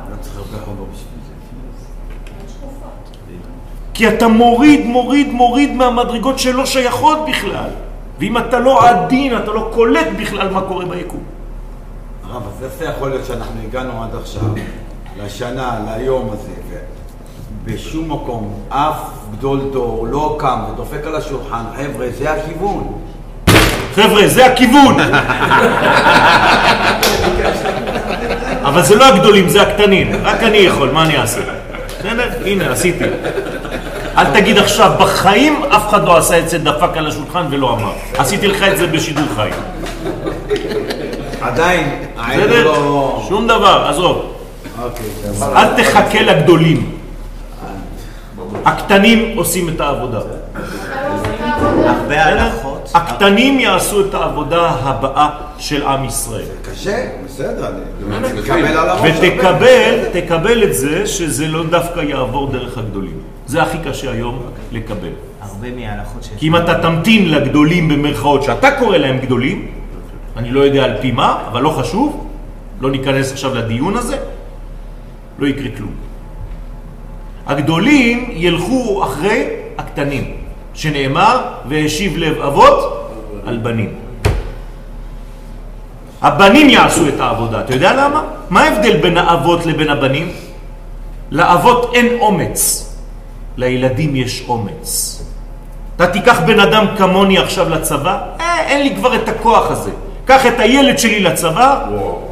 כי אתה מוריד מהמדרגות שלא שייכות בכלל. ואם אתה לא עדין, אתה לא קולט בכלל מה קורה ביקום. הרב, אז איפה יכול להיות שאנחנו הגענו עד עכשיו, לשנה, ליום הזה, ובשום מקום, אף גדול דור לא קם ודופק על השולחן, חבר'ה, זה הכיוון. חבר'ה, זה הכיוון. אבל זה לא הגדולים, זה הקטנים. רק אני יכול, מה אני אעשה? הנה, עשיתי. אל תגיד עכשיו, בחיים אף אחד לא עשה את זה, דפק על השולחן ולא אמר. עשיתי לך את זה בשידור חי. עדיין, בסדר? שום דבר, עזוב. אל תחכה לגדולים. הקטנים עושים את העבודה. הרבה הלכות. הקטנים יעשו את העבודה הבאה של עם ישראל. קשה, בסדר. ותקבל את זה שזה לא דווקא יעבור דרך הגדולים. זה הכי קשה היום לקבל. הרבה מההלכות שיש. כי אם אתה תמתין לגדולים במרכאות שאתה קורא להם גדולים, אני לא יודע על פי מה, אבל לא חשוב, לא ניכנס עכשיו לדיון הזה, לא יקרה כלום. הגדולים ילכו אחרי הקטנים, שנאמר, והשיב לב אבות על בנים. הבנים יעשו את העבודה. אתה יודע למה? מה ההבדל בין האבות לבין הבנים? לאבות אין אומץ. לילדים יש אומץ. אתה תיקח בן אדם כמוני עכשיו לצבא? אין לי כבר את הכוח הזה. קח את הילד שלי לצבא.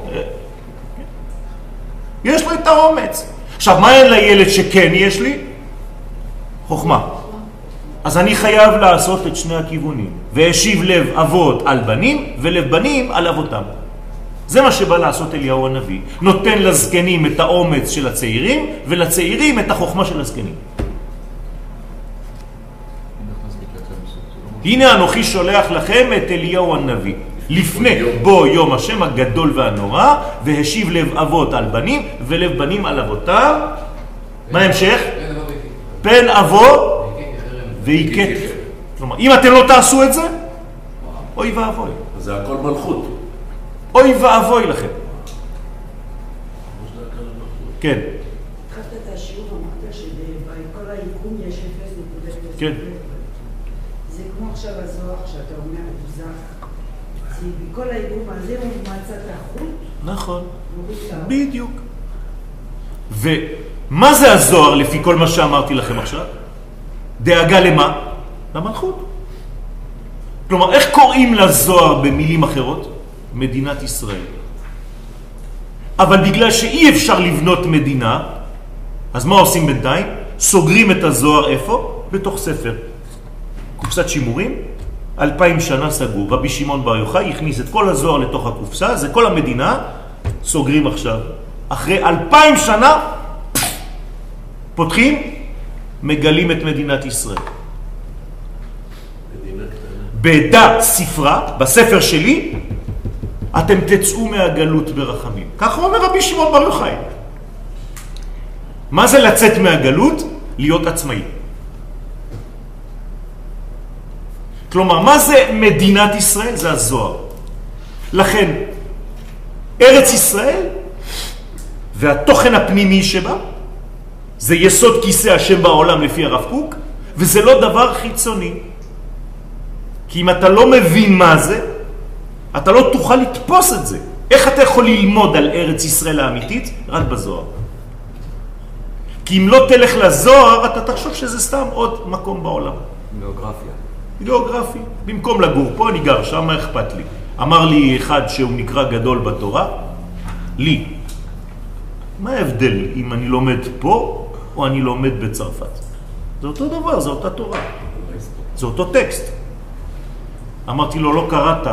יש לו את האומץ. עכשיו, מה אין לילד שכן יש לי? חוכמה. אז אני חייב לעשות את שני הכיוונים. והשיב לב אבות על בנים, ולב בנים על אבותם. זה מה שבא לעשות אליהו הנביא. נותן לזקנים את האומץ של הצעירים, ולצעירים את החוכמה של הזקנים. הנה אנוכי שולח לכם את אליהו הנביא. לפני בו יום השם הגדול והנורא, והשיב לב אבות על בנים, ולב בנים על אבותם. מה המשך? פן אבו ויקט. כלומר, אם אתם לא תעשו את זה, אוי ואבוי. זה הכל מלכות. אוי ואבוי לכם. כן. התחלת את השיעור, אמרת שבכל היקום יש 0.0. כן. זה כמו עכשיו הזוהר שאתה אומר, הוא זך. בכל היקום הזה הוא מצא את החוט. נכון. בדיוק. ומה זה הזוהר לפי כל מה שאמרתי לכם עכשיו? דאגה למה? למלכות. כלומר, איך קוראים לזוהר במילים אחרות? מדינת ישראל. אבל בגלל שאי אפשר לבנות מדינה, אז מה עושים בינתיים? סוגרים את הזוהר איפה? בתוך ספר. קופסת שימורים, 2000 שנה סגור. רבי שמעון בר יוחאי הכניס את כל הזוהר לתוך הקופסה, זה כל המדינה, סוגרים עכשיו. אחרי 2000 שנה, פותחים, מגלים את מדינת ישראל. בדע ספרה, בספר שלי, אתם תצאו מהגלות ברחמים. ככה אומר רבי שמעון בר יוחאי. מה זה לצאת מהגלות? להיות עצמאי. כלומר, מה זה מדינת ישראל? זה הזוהר. לכן, ארץ ישראל והתוכן הפנימי שבה זה יסוד כיסא השם בעולם לפי הרב קוק, וזה לא דבר חיצוני. כי אם אתה לא מבין מה זה, אתה לא תוכל לתפוס את זה. איך אתה יכול ללמוד על ארץ ישראל האמיתית? רק בזוהר. כי אם לא תלך לזוהר, אתה תחשוב שזה סתם עוד מקום בעולם. גיאוגרפיה. גיאוגרפי. במקום לגור פה, אני גר שם, מה אכפת לי? אמר לי אחד שהוא נקרא גדול בתורה, לי. מה ההבדל אם אני לומד פה או אני לומד בצרפת? זה אותו דבר, זה אותה תורה. זה אותו טקסט. אמרתי לו, לא קראת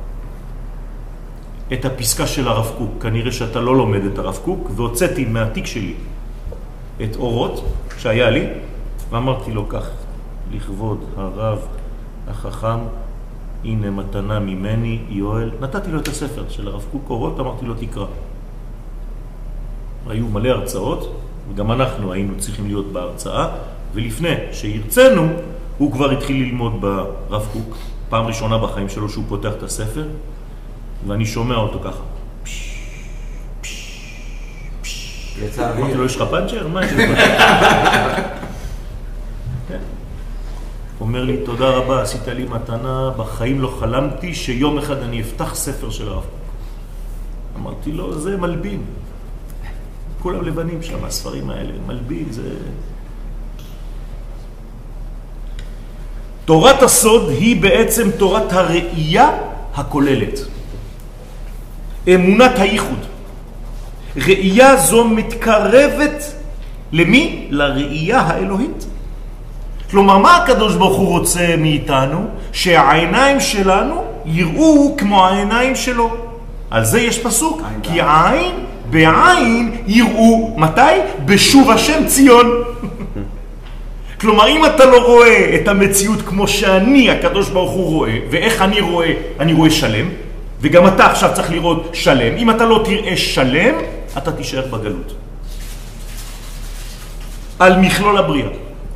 את הפסקה של הרב קוק. כנראה שאתה לא לומד את הרב קוק, והוצאתי מהתיק שלי את אורות שהיה לי, ואמרתי לו כך, לכבוד הרב החכם, הנה מתנה ממני, יואל. נתתי לו את הספר של הרב קוק אורות, אמרתי לו תקרא. היו מלא הרצאות, וגם אנחנו היינו צריכים להיות בהרצאה, ולפני שירצנו, הוא כבר התחיל ללמוד ברב קוק, פעם ראשונה בחיים שלו שהוא פותח את הספר, ואני שומע אותו ככה. אמרתי לו, יש לך פנצ'ר? מה יש לך? אומר לי, תודה רבה, עשית לי מתנה, בחיים לא חלמתי שיום אחד אני אפתח ספר של הרב קוק. אמרתי לו, זה מלבין. כולם לבנים שם, הספרים האלה, מלבין, זה... תורת הסוד היא בעצם תורת הראייה הכוללת. אמונת הייחוד. ראייה זו מתקרבת למי? לראייה האלוהית. כלומר, מה הקדוש ברוך הוא רוצה מאיתנו? שהעיניים שלנו יראו כמו העיניים שלו. על זה יש פסוק. כי עין בעין יראו. מתי? בשוב השם ציון. כלומר, אם אתה לא רואה את המציאות כמו שאני, הקדוש ברוך הוא רואה, ואיך אני רואה? אני רואה שלם, וגם אתה עכשיו צריך לראות שלם. אם אתה לא תראה שלם, אתה תישאר בגלות. על מכלול הבריאה.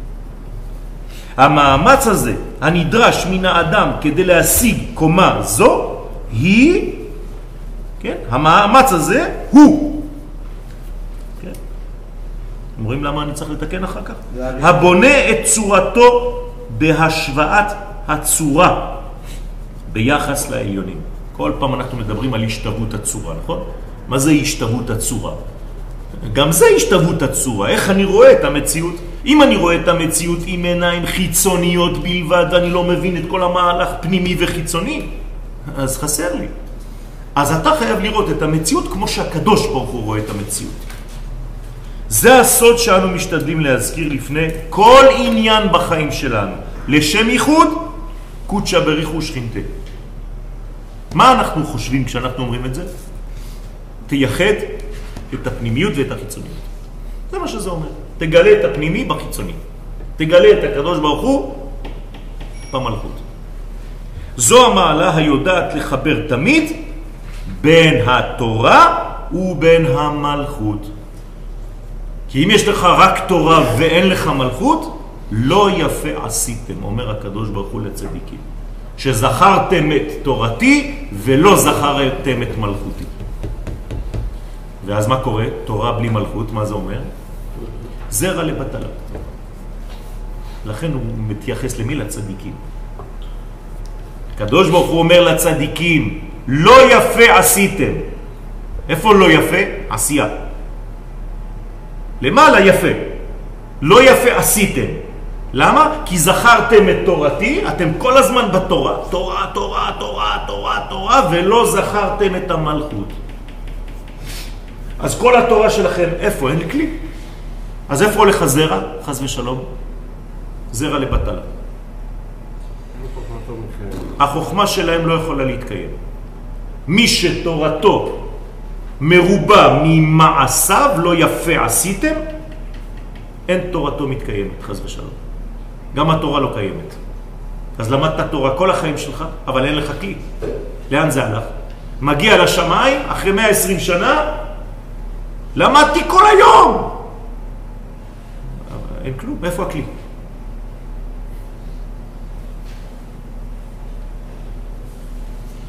המאמץ הזה, הנדרש מן האדם כדי להשיג קומה זו, היא, כן? המאמץ הזה הוא. כן? אומרים למה אני צריך לתקן אחר כך? הבונה את צורתו בהשוואת הצורה ביחס לעליונים. כל פעם אנחנו מדברים על השתוות הצורה, נכון? מה זה השתוות הצורה? גם זה השתוות הצורה. איך אני רואה את המציאות? אם אני רואה את המציאות עם עיניים חיצוניות בלבד, ואני לא מבין את כל המהלך פנימי וחיצוני, אז חסר לי. אז אתה חייב לראות את המציאות כמו שהקדוש ברוך הוא רואה את המציאות. זה הסוד שאנו משתדלים להזכיר לפני כל עניין בחיים שלנו. לשם ייחוד, קודשא בריחו שכינתה. מה אנחנו חושבים כשאנחנו אומרים את זה? תייחד את הפנימיות ואת החיצוניות. זה מה שזה אומר. תגלה את הפנימי בחיצוני. תגלה את הקדוש ברוך הוא במלכות. זו המעלה היודעת לחבר תמיד בין התורה ובין המלכות. כי אם יש לך רק תורה ואין לך מלכות, לא יפה עשיתם, אומר הקדוש ברוך הוא לצדיקים. שזכרתם את תורתי ולא זכרתם את מלכותי. ואז מה קורה? תורה בלי מלכות, מה זה אומר? זרע לבטלה. לכן הוא מתייחס למי? לצדיקים. הקדוש ברוך הוא אומר לצדיקים, לא יפה עשיתם. איפה לא יפה? עשייה. למעלה יפה. לא יפה עשיתם. למה? כי זכרתם את תורתי, אתם כל הזמן בתורה. תורה, תורה, תורה, תורה, תורה, ולא זכרתם את המלכות. אז כל התורה שלכם, איפה? אין כלי. אז איפה הולך הזרע? חס ושלום. זרע לבטלה. החוכמה שלהם לא יכולה להתקיים. מי שתורתו מרובה ממעשיו, לא יפה עשיתם, אין תורתו מתקיימת, חס ושלום. גם התורה לא קיימת. אז למדת תורה כל החיים שלך, אבל אין לך כלי. לאן זה הלך? מגיע לשמיים, אחרי 120 שנה, למדתי כל היום. אין כלום, איפה הכלי?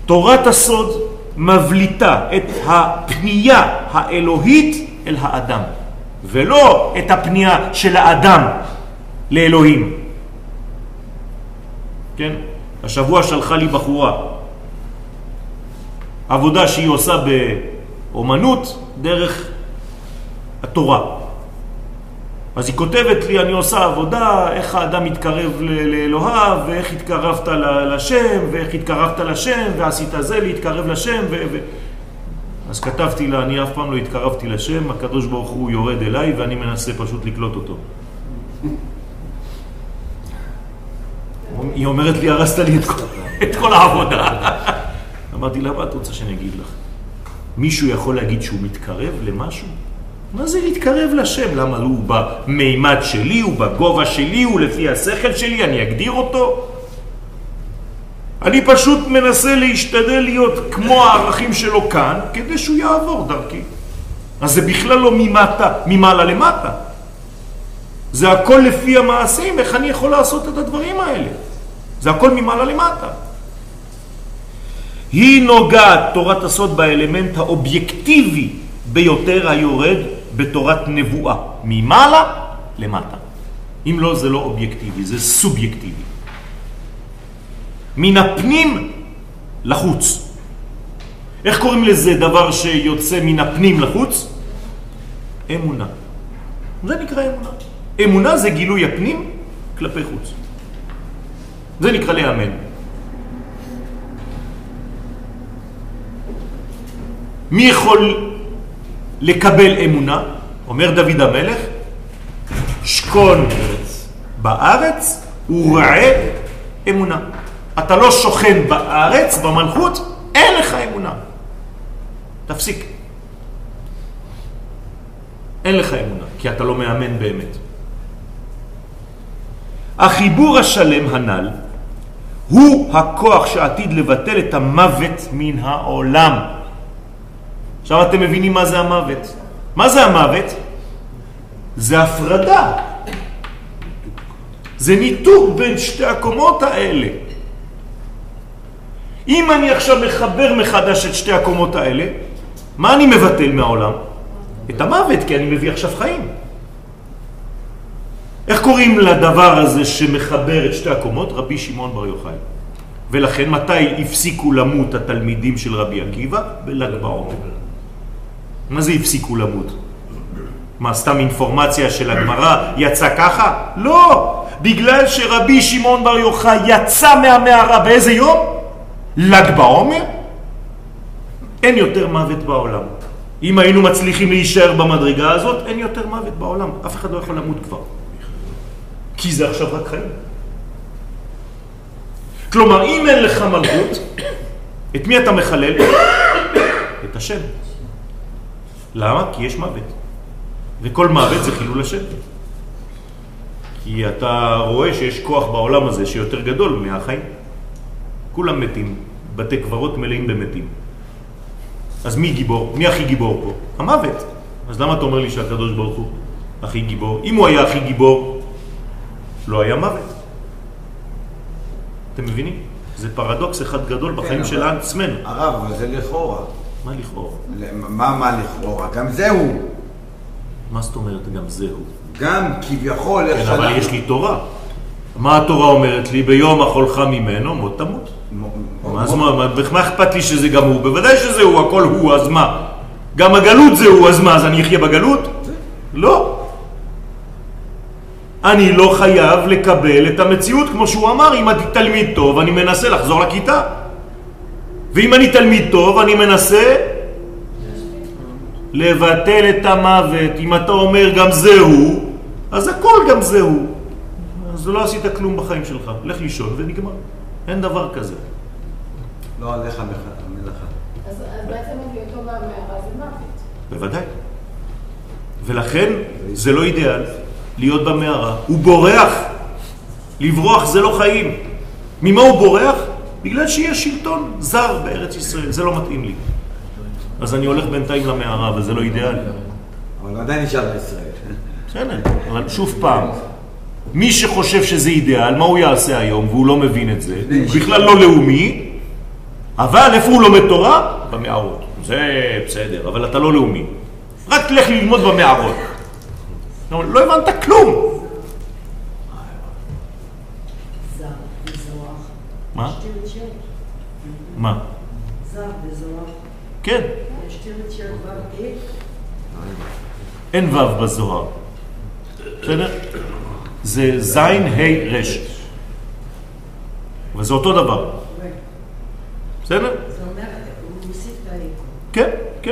תורת הסוד מבליטה את הפנייה האלוהית אל האדם, ולא את הפנייה של האדם לאלוהים. כן? השבוע שלחה לי בחורה עבודה שהיא עושה באומנות דרך התורה. אז היא כותבת לי, אני עושה עבודה, איך האדם מתקרב לאלוהיו, ואיך התקרבת לשם, ואיך התקרבת לשם, ועשית זה להתקרב לשם, אז כתבתי לה, אני אף פעם לא התקרבתי לשם, הקדוש ברוך הוא יורד אליי, ואני מנסה פשוט לקלוט אותו. היא אומרת לי, הרסת לי את כל העבודה. אמרתי לה, מה את רוצה שאני אגיד לך? מישהו יכול להגיד שהוא מתקרב למשהו? מה זה להתקרב לשם? למה הוא במימד שלי, הוא בגובה שלי, הוא לפי השכל שלי, אני אגדיר אותו? אני פשוט מנסה להשתדל להיות כמו הערכים שלו כאן, כדי שהוא יעבור דרכי. אז זה בכלל לא ממעלה למטה. זה הכל לפי המעשים, איך אני יכול לעשות את הדברים האלה? זה הכל ממעלה למטה. היא נוגעת תורת הסוד באלמנט האובייקטיבי ביותר היורד בתורת נבואה, ממעלה למטה. אם לא, זה לא אובייקטיבי, זה סובייקטיבי. מן הפנים לחוץ. איך קוראים לזה דבר שיוצא מן הפנים לחוץ? אמונה. זה נקרא אמונה. אמונה זה גילוי הפנים כלפי חוץ. זה נקרא להאמין. מי יכול לקבל אמונה? אומר דוד המלך, שכון בארץ וראה אמונה. אתה לא שוכן בארץ, במלכות, אין לך אמונה. תפסיק. אין לך אמונה, כי אתה לא מאמן באמת. החיבור השלם הנ"ל הוא הכוח שעתיד לבטל את המוות מן העולם. עכשיו אתם מבינים מה זה המוות. מה זה המוות? זה הפרדה. זה ניתוק בין שתי הקומות האלה. אם אני עכשיו מחבר מחדש את שתי הקומות האלה, מה אני מבטל מהעולם? את המוות, כי אני מביא עכשיו חיים. איך קוראים לדבר הזה שמחבר את שתי הקומות? רבי שמעון בר יוחאי. ולכן מתי הפסיקו למות התלמידים של רבי עקיבא? בל"ג בעומר. מה זה הפסיקו למות? מה, סתם אינפורמציה של הגמרא יצא ככה? לא! בגלל שרבי שמעון בר יוחאי יצא מהמערה באיזה יום? ל"ג בעומר? אין יותר מוות בעולם. אם היינו מצליחים להישאר במדרגה הזאת, אין יותר מוות בעולם. אף אחד לא יכול למות כבר. כי זה עכשיו רק חיים. כלומר, אם אין לך מלכות, את מי אתה מחלל? את השם. למה? כי יש מוות. וכל מוות זה חילול השם. כי אתה רואה שיש כוח בעולם הזה שיותר גדול מהחיים. כולם מתים. בתי קברות מלאים במתים. אז מי גיבור? מי הכי גיבור פה? המוות. אז למה אתה אומר לי שהקדוש ברוך הוא הכי גיבור? אם הוא היה הכי גיבור, לא היה מוות. אתם מבינים? זה פרדוקס אחד גדול בחיים של עצמנו. הרב, אבל זה לכאורה. מה לכאורה? מה לכאורה? גם זהו. מה זאת אומרת גם זהו? גם כביכול... כן, אבל יש לי תורה. מה התורה אומרת לי? ביום אכולך ממנו, מות תמות. אז מה אכפת לי שזה גם הוא? בוודאי שזה הוא, הכל הוא, אז מה? גם הגלות זה הוא, אז מה? אז אני אחיה בגלות? לא. אני לא חייב לקבל את המציאות, כמו שהוא אמר, אם אני תלמיד טוב, אני מנסה לחזור לכיתה. ואם אני תלמיד טוב, אני מנסה לבטל את המוות. אם אתה אומר גם זהו, אז הכל גם זהו. אז לא עשית כלום בחיים שלך. לך לישון ונגמר. אין דבר כזה. לא עליך מלאכה. אז בעצם אותו במערה זה מוות. בוודאי. ולכן זה לא אידיאל להיות במערה. הוא בורח. לברוח זה לא חיים. ממה הוא בורח? בגלל שיש שלטון זר בארץ ישראל. זה לא מתאים לי. אז אני הולך בינתיים למערה, וזה לא אידיאל. אבל עדיין נשאר בישראל. בסדר, אבל שוב פעם. מי שחושב שזה אידיאל, מה הוא יעשה היום, והוא לא מבין את זה, הוא בכלל לא לאומי, אבל איפה הוא לומד תורה? במערות. זה בסדר, אבל אתה לא לאומי. רק תלך ללמוד במערות. לא הבנת כלום. זר וזוהר. מה? שתי מה? זר וזוהר. כן. שתי ו' אין ו' בזוהר. בסדר? זה זין, ה', רש. וזה אותו דבר. בסדר? זה אומר, הוא מוסיף את האיקו. כן, כן.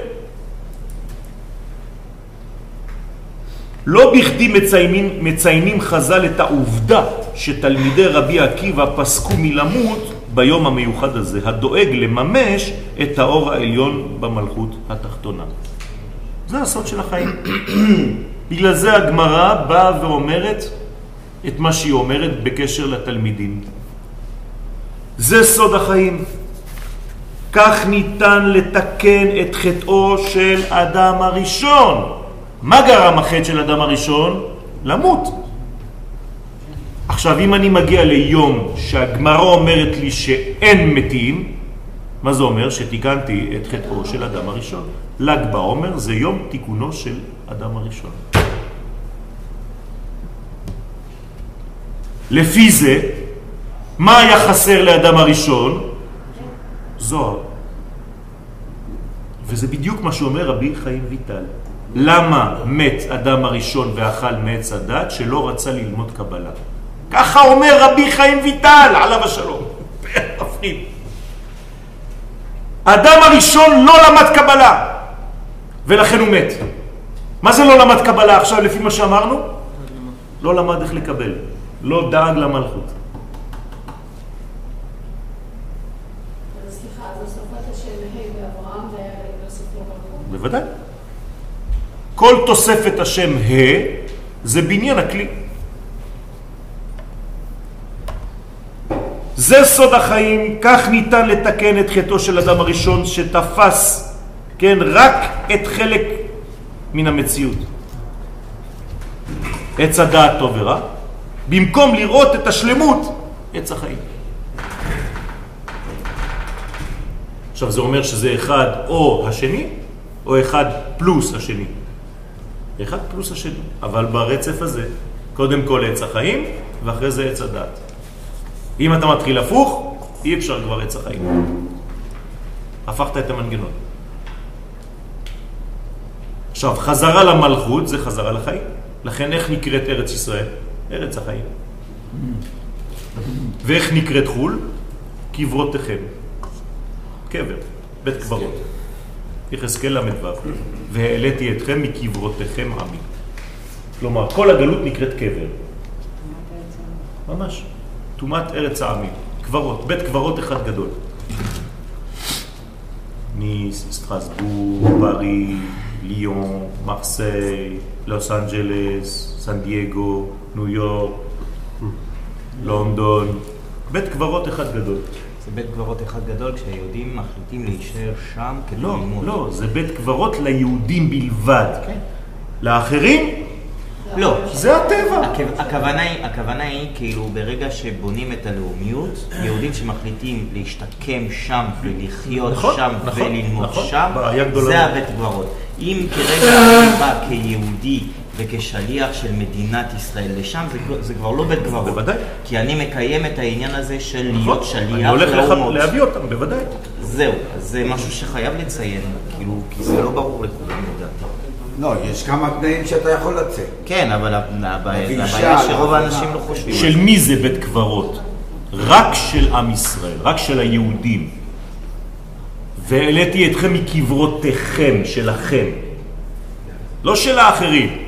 לא בכדי מציינים חז"ל את העובדה שתלמידי רבי עקיבא פסקו מלמות ביום המיוחד הזה, הדואג לממש את האור העליון במלכות התחתונה. זה הסוד של החיים. בגלל זה הגמרא באה ואומרת את מה שהיא אומרת בקשר לתלמידים. זה סוד החיים. כך ניתן לתקן את חטאו של אדם הראשון. מה גרם החטא של אדם הראשון? למות. עכשיו, אם אני מגיע ליום שהגמרא אומרת לי שאין מתים, מה זה אומר? שתיקנתי את חטאו של אדם הראשון. ל"ג בעומר זה יום תיקונו של אדם הראשון. לפי זה, מה היה חסר לאדם הראשון? זוהר. וזה בדיוק מה שאומר רבי חיים ויטל. למה מת אדם הראשון ואכל מעץ הדת שלא רצה ללמוד קבלה? ככה אומר רבי חיים ויטל, עליו השלום. מפחיד. אדם הראשון לא למד קבלה, ולכן הוא מת. מה זה לא למד קבלה עכשיו לפי מה שאמרנו? לא למד איך לקבל. לא דאג למלכות. סליחה, אז הוספת השם ה' באברהם זה היה להוסיף לו מלכות? בוודאי. כל תוספת השם ה' זה בניין הכלי. זה סוד החיים, כך ניתן לתקן את חטאו של אדם הראשון שתפס, כן, רק את חלק מן המציאות. עץ הדעת טוב ורע, במקום לראות את השלמות, עץ החיים. עכשיו זה אומר שזה אחד או השני, או אחד פלוס השני. אחד פלוס השני. אבל ברצף הזה, קודם כל עץ החיים, ואחרי זה עץ הדעת. אם אתה מתחיל הפוך, אי אפשר כבר עץ החיים. הפכת את המנגנון. עכשיו, חזרה למלכות זה חזרה לחיים. לכן איך נקראת ארץ ישראל? ארץ החיים. ואיך נקראת חול? קברותיכם. קבר, בית קברות. יחזקאל למדבר. והעליתי אתכם מקברותיכם עמי. כלומר, כל הגלות נקראת קבר. ממש. תומת ארץ העמים. קברות, בית קברות אחד גדול. ניס, סטרסבורג, פארי, ליון, מרסיי, לוס אנג'לס, סן דייגו, ניו יורק, לונדון. בית קברות אחד גדול. זה בית קברות אחד גדול כשהיהודים מחליטים להישאר שם כדי ללמוד. לא, זה בית קברות ליהודים בלבד. כן. לאחרים? לא. זה הטבע. הכוונה היא כאילו ברגע שבונים את הלאומיות, יהודים שמחליטים להשתקם שם ולחיות שם וללמוד שם, זה הבית קברות. אם כרגע אני בא כיהודי וכשליח של מדינת ישראל לשם, זה כבר לא בית קברות. בוודאי. כי אני מקיים את העניין הזה של להיות שליח לאומות. אני הולך להביא אותם, בוודאי. זהו, זה משהו שחייב לציין, כאילו, כי זה לא ברור לכולם לדעתי. לא, יש כמה תנאים שאתה יכול לצאת. כן, אבל הבעיה שרוב האנשים לא חושבים. של מי זה בית קברות? רק של עם ישראל, רק של היהודים. והעליתי אתכם מקברותיכם, שלכם. לא של האחרים.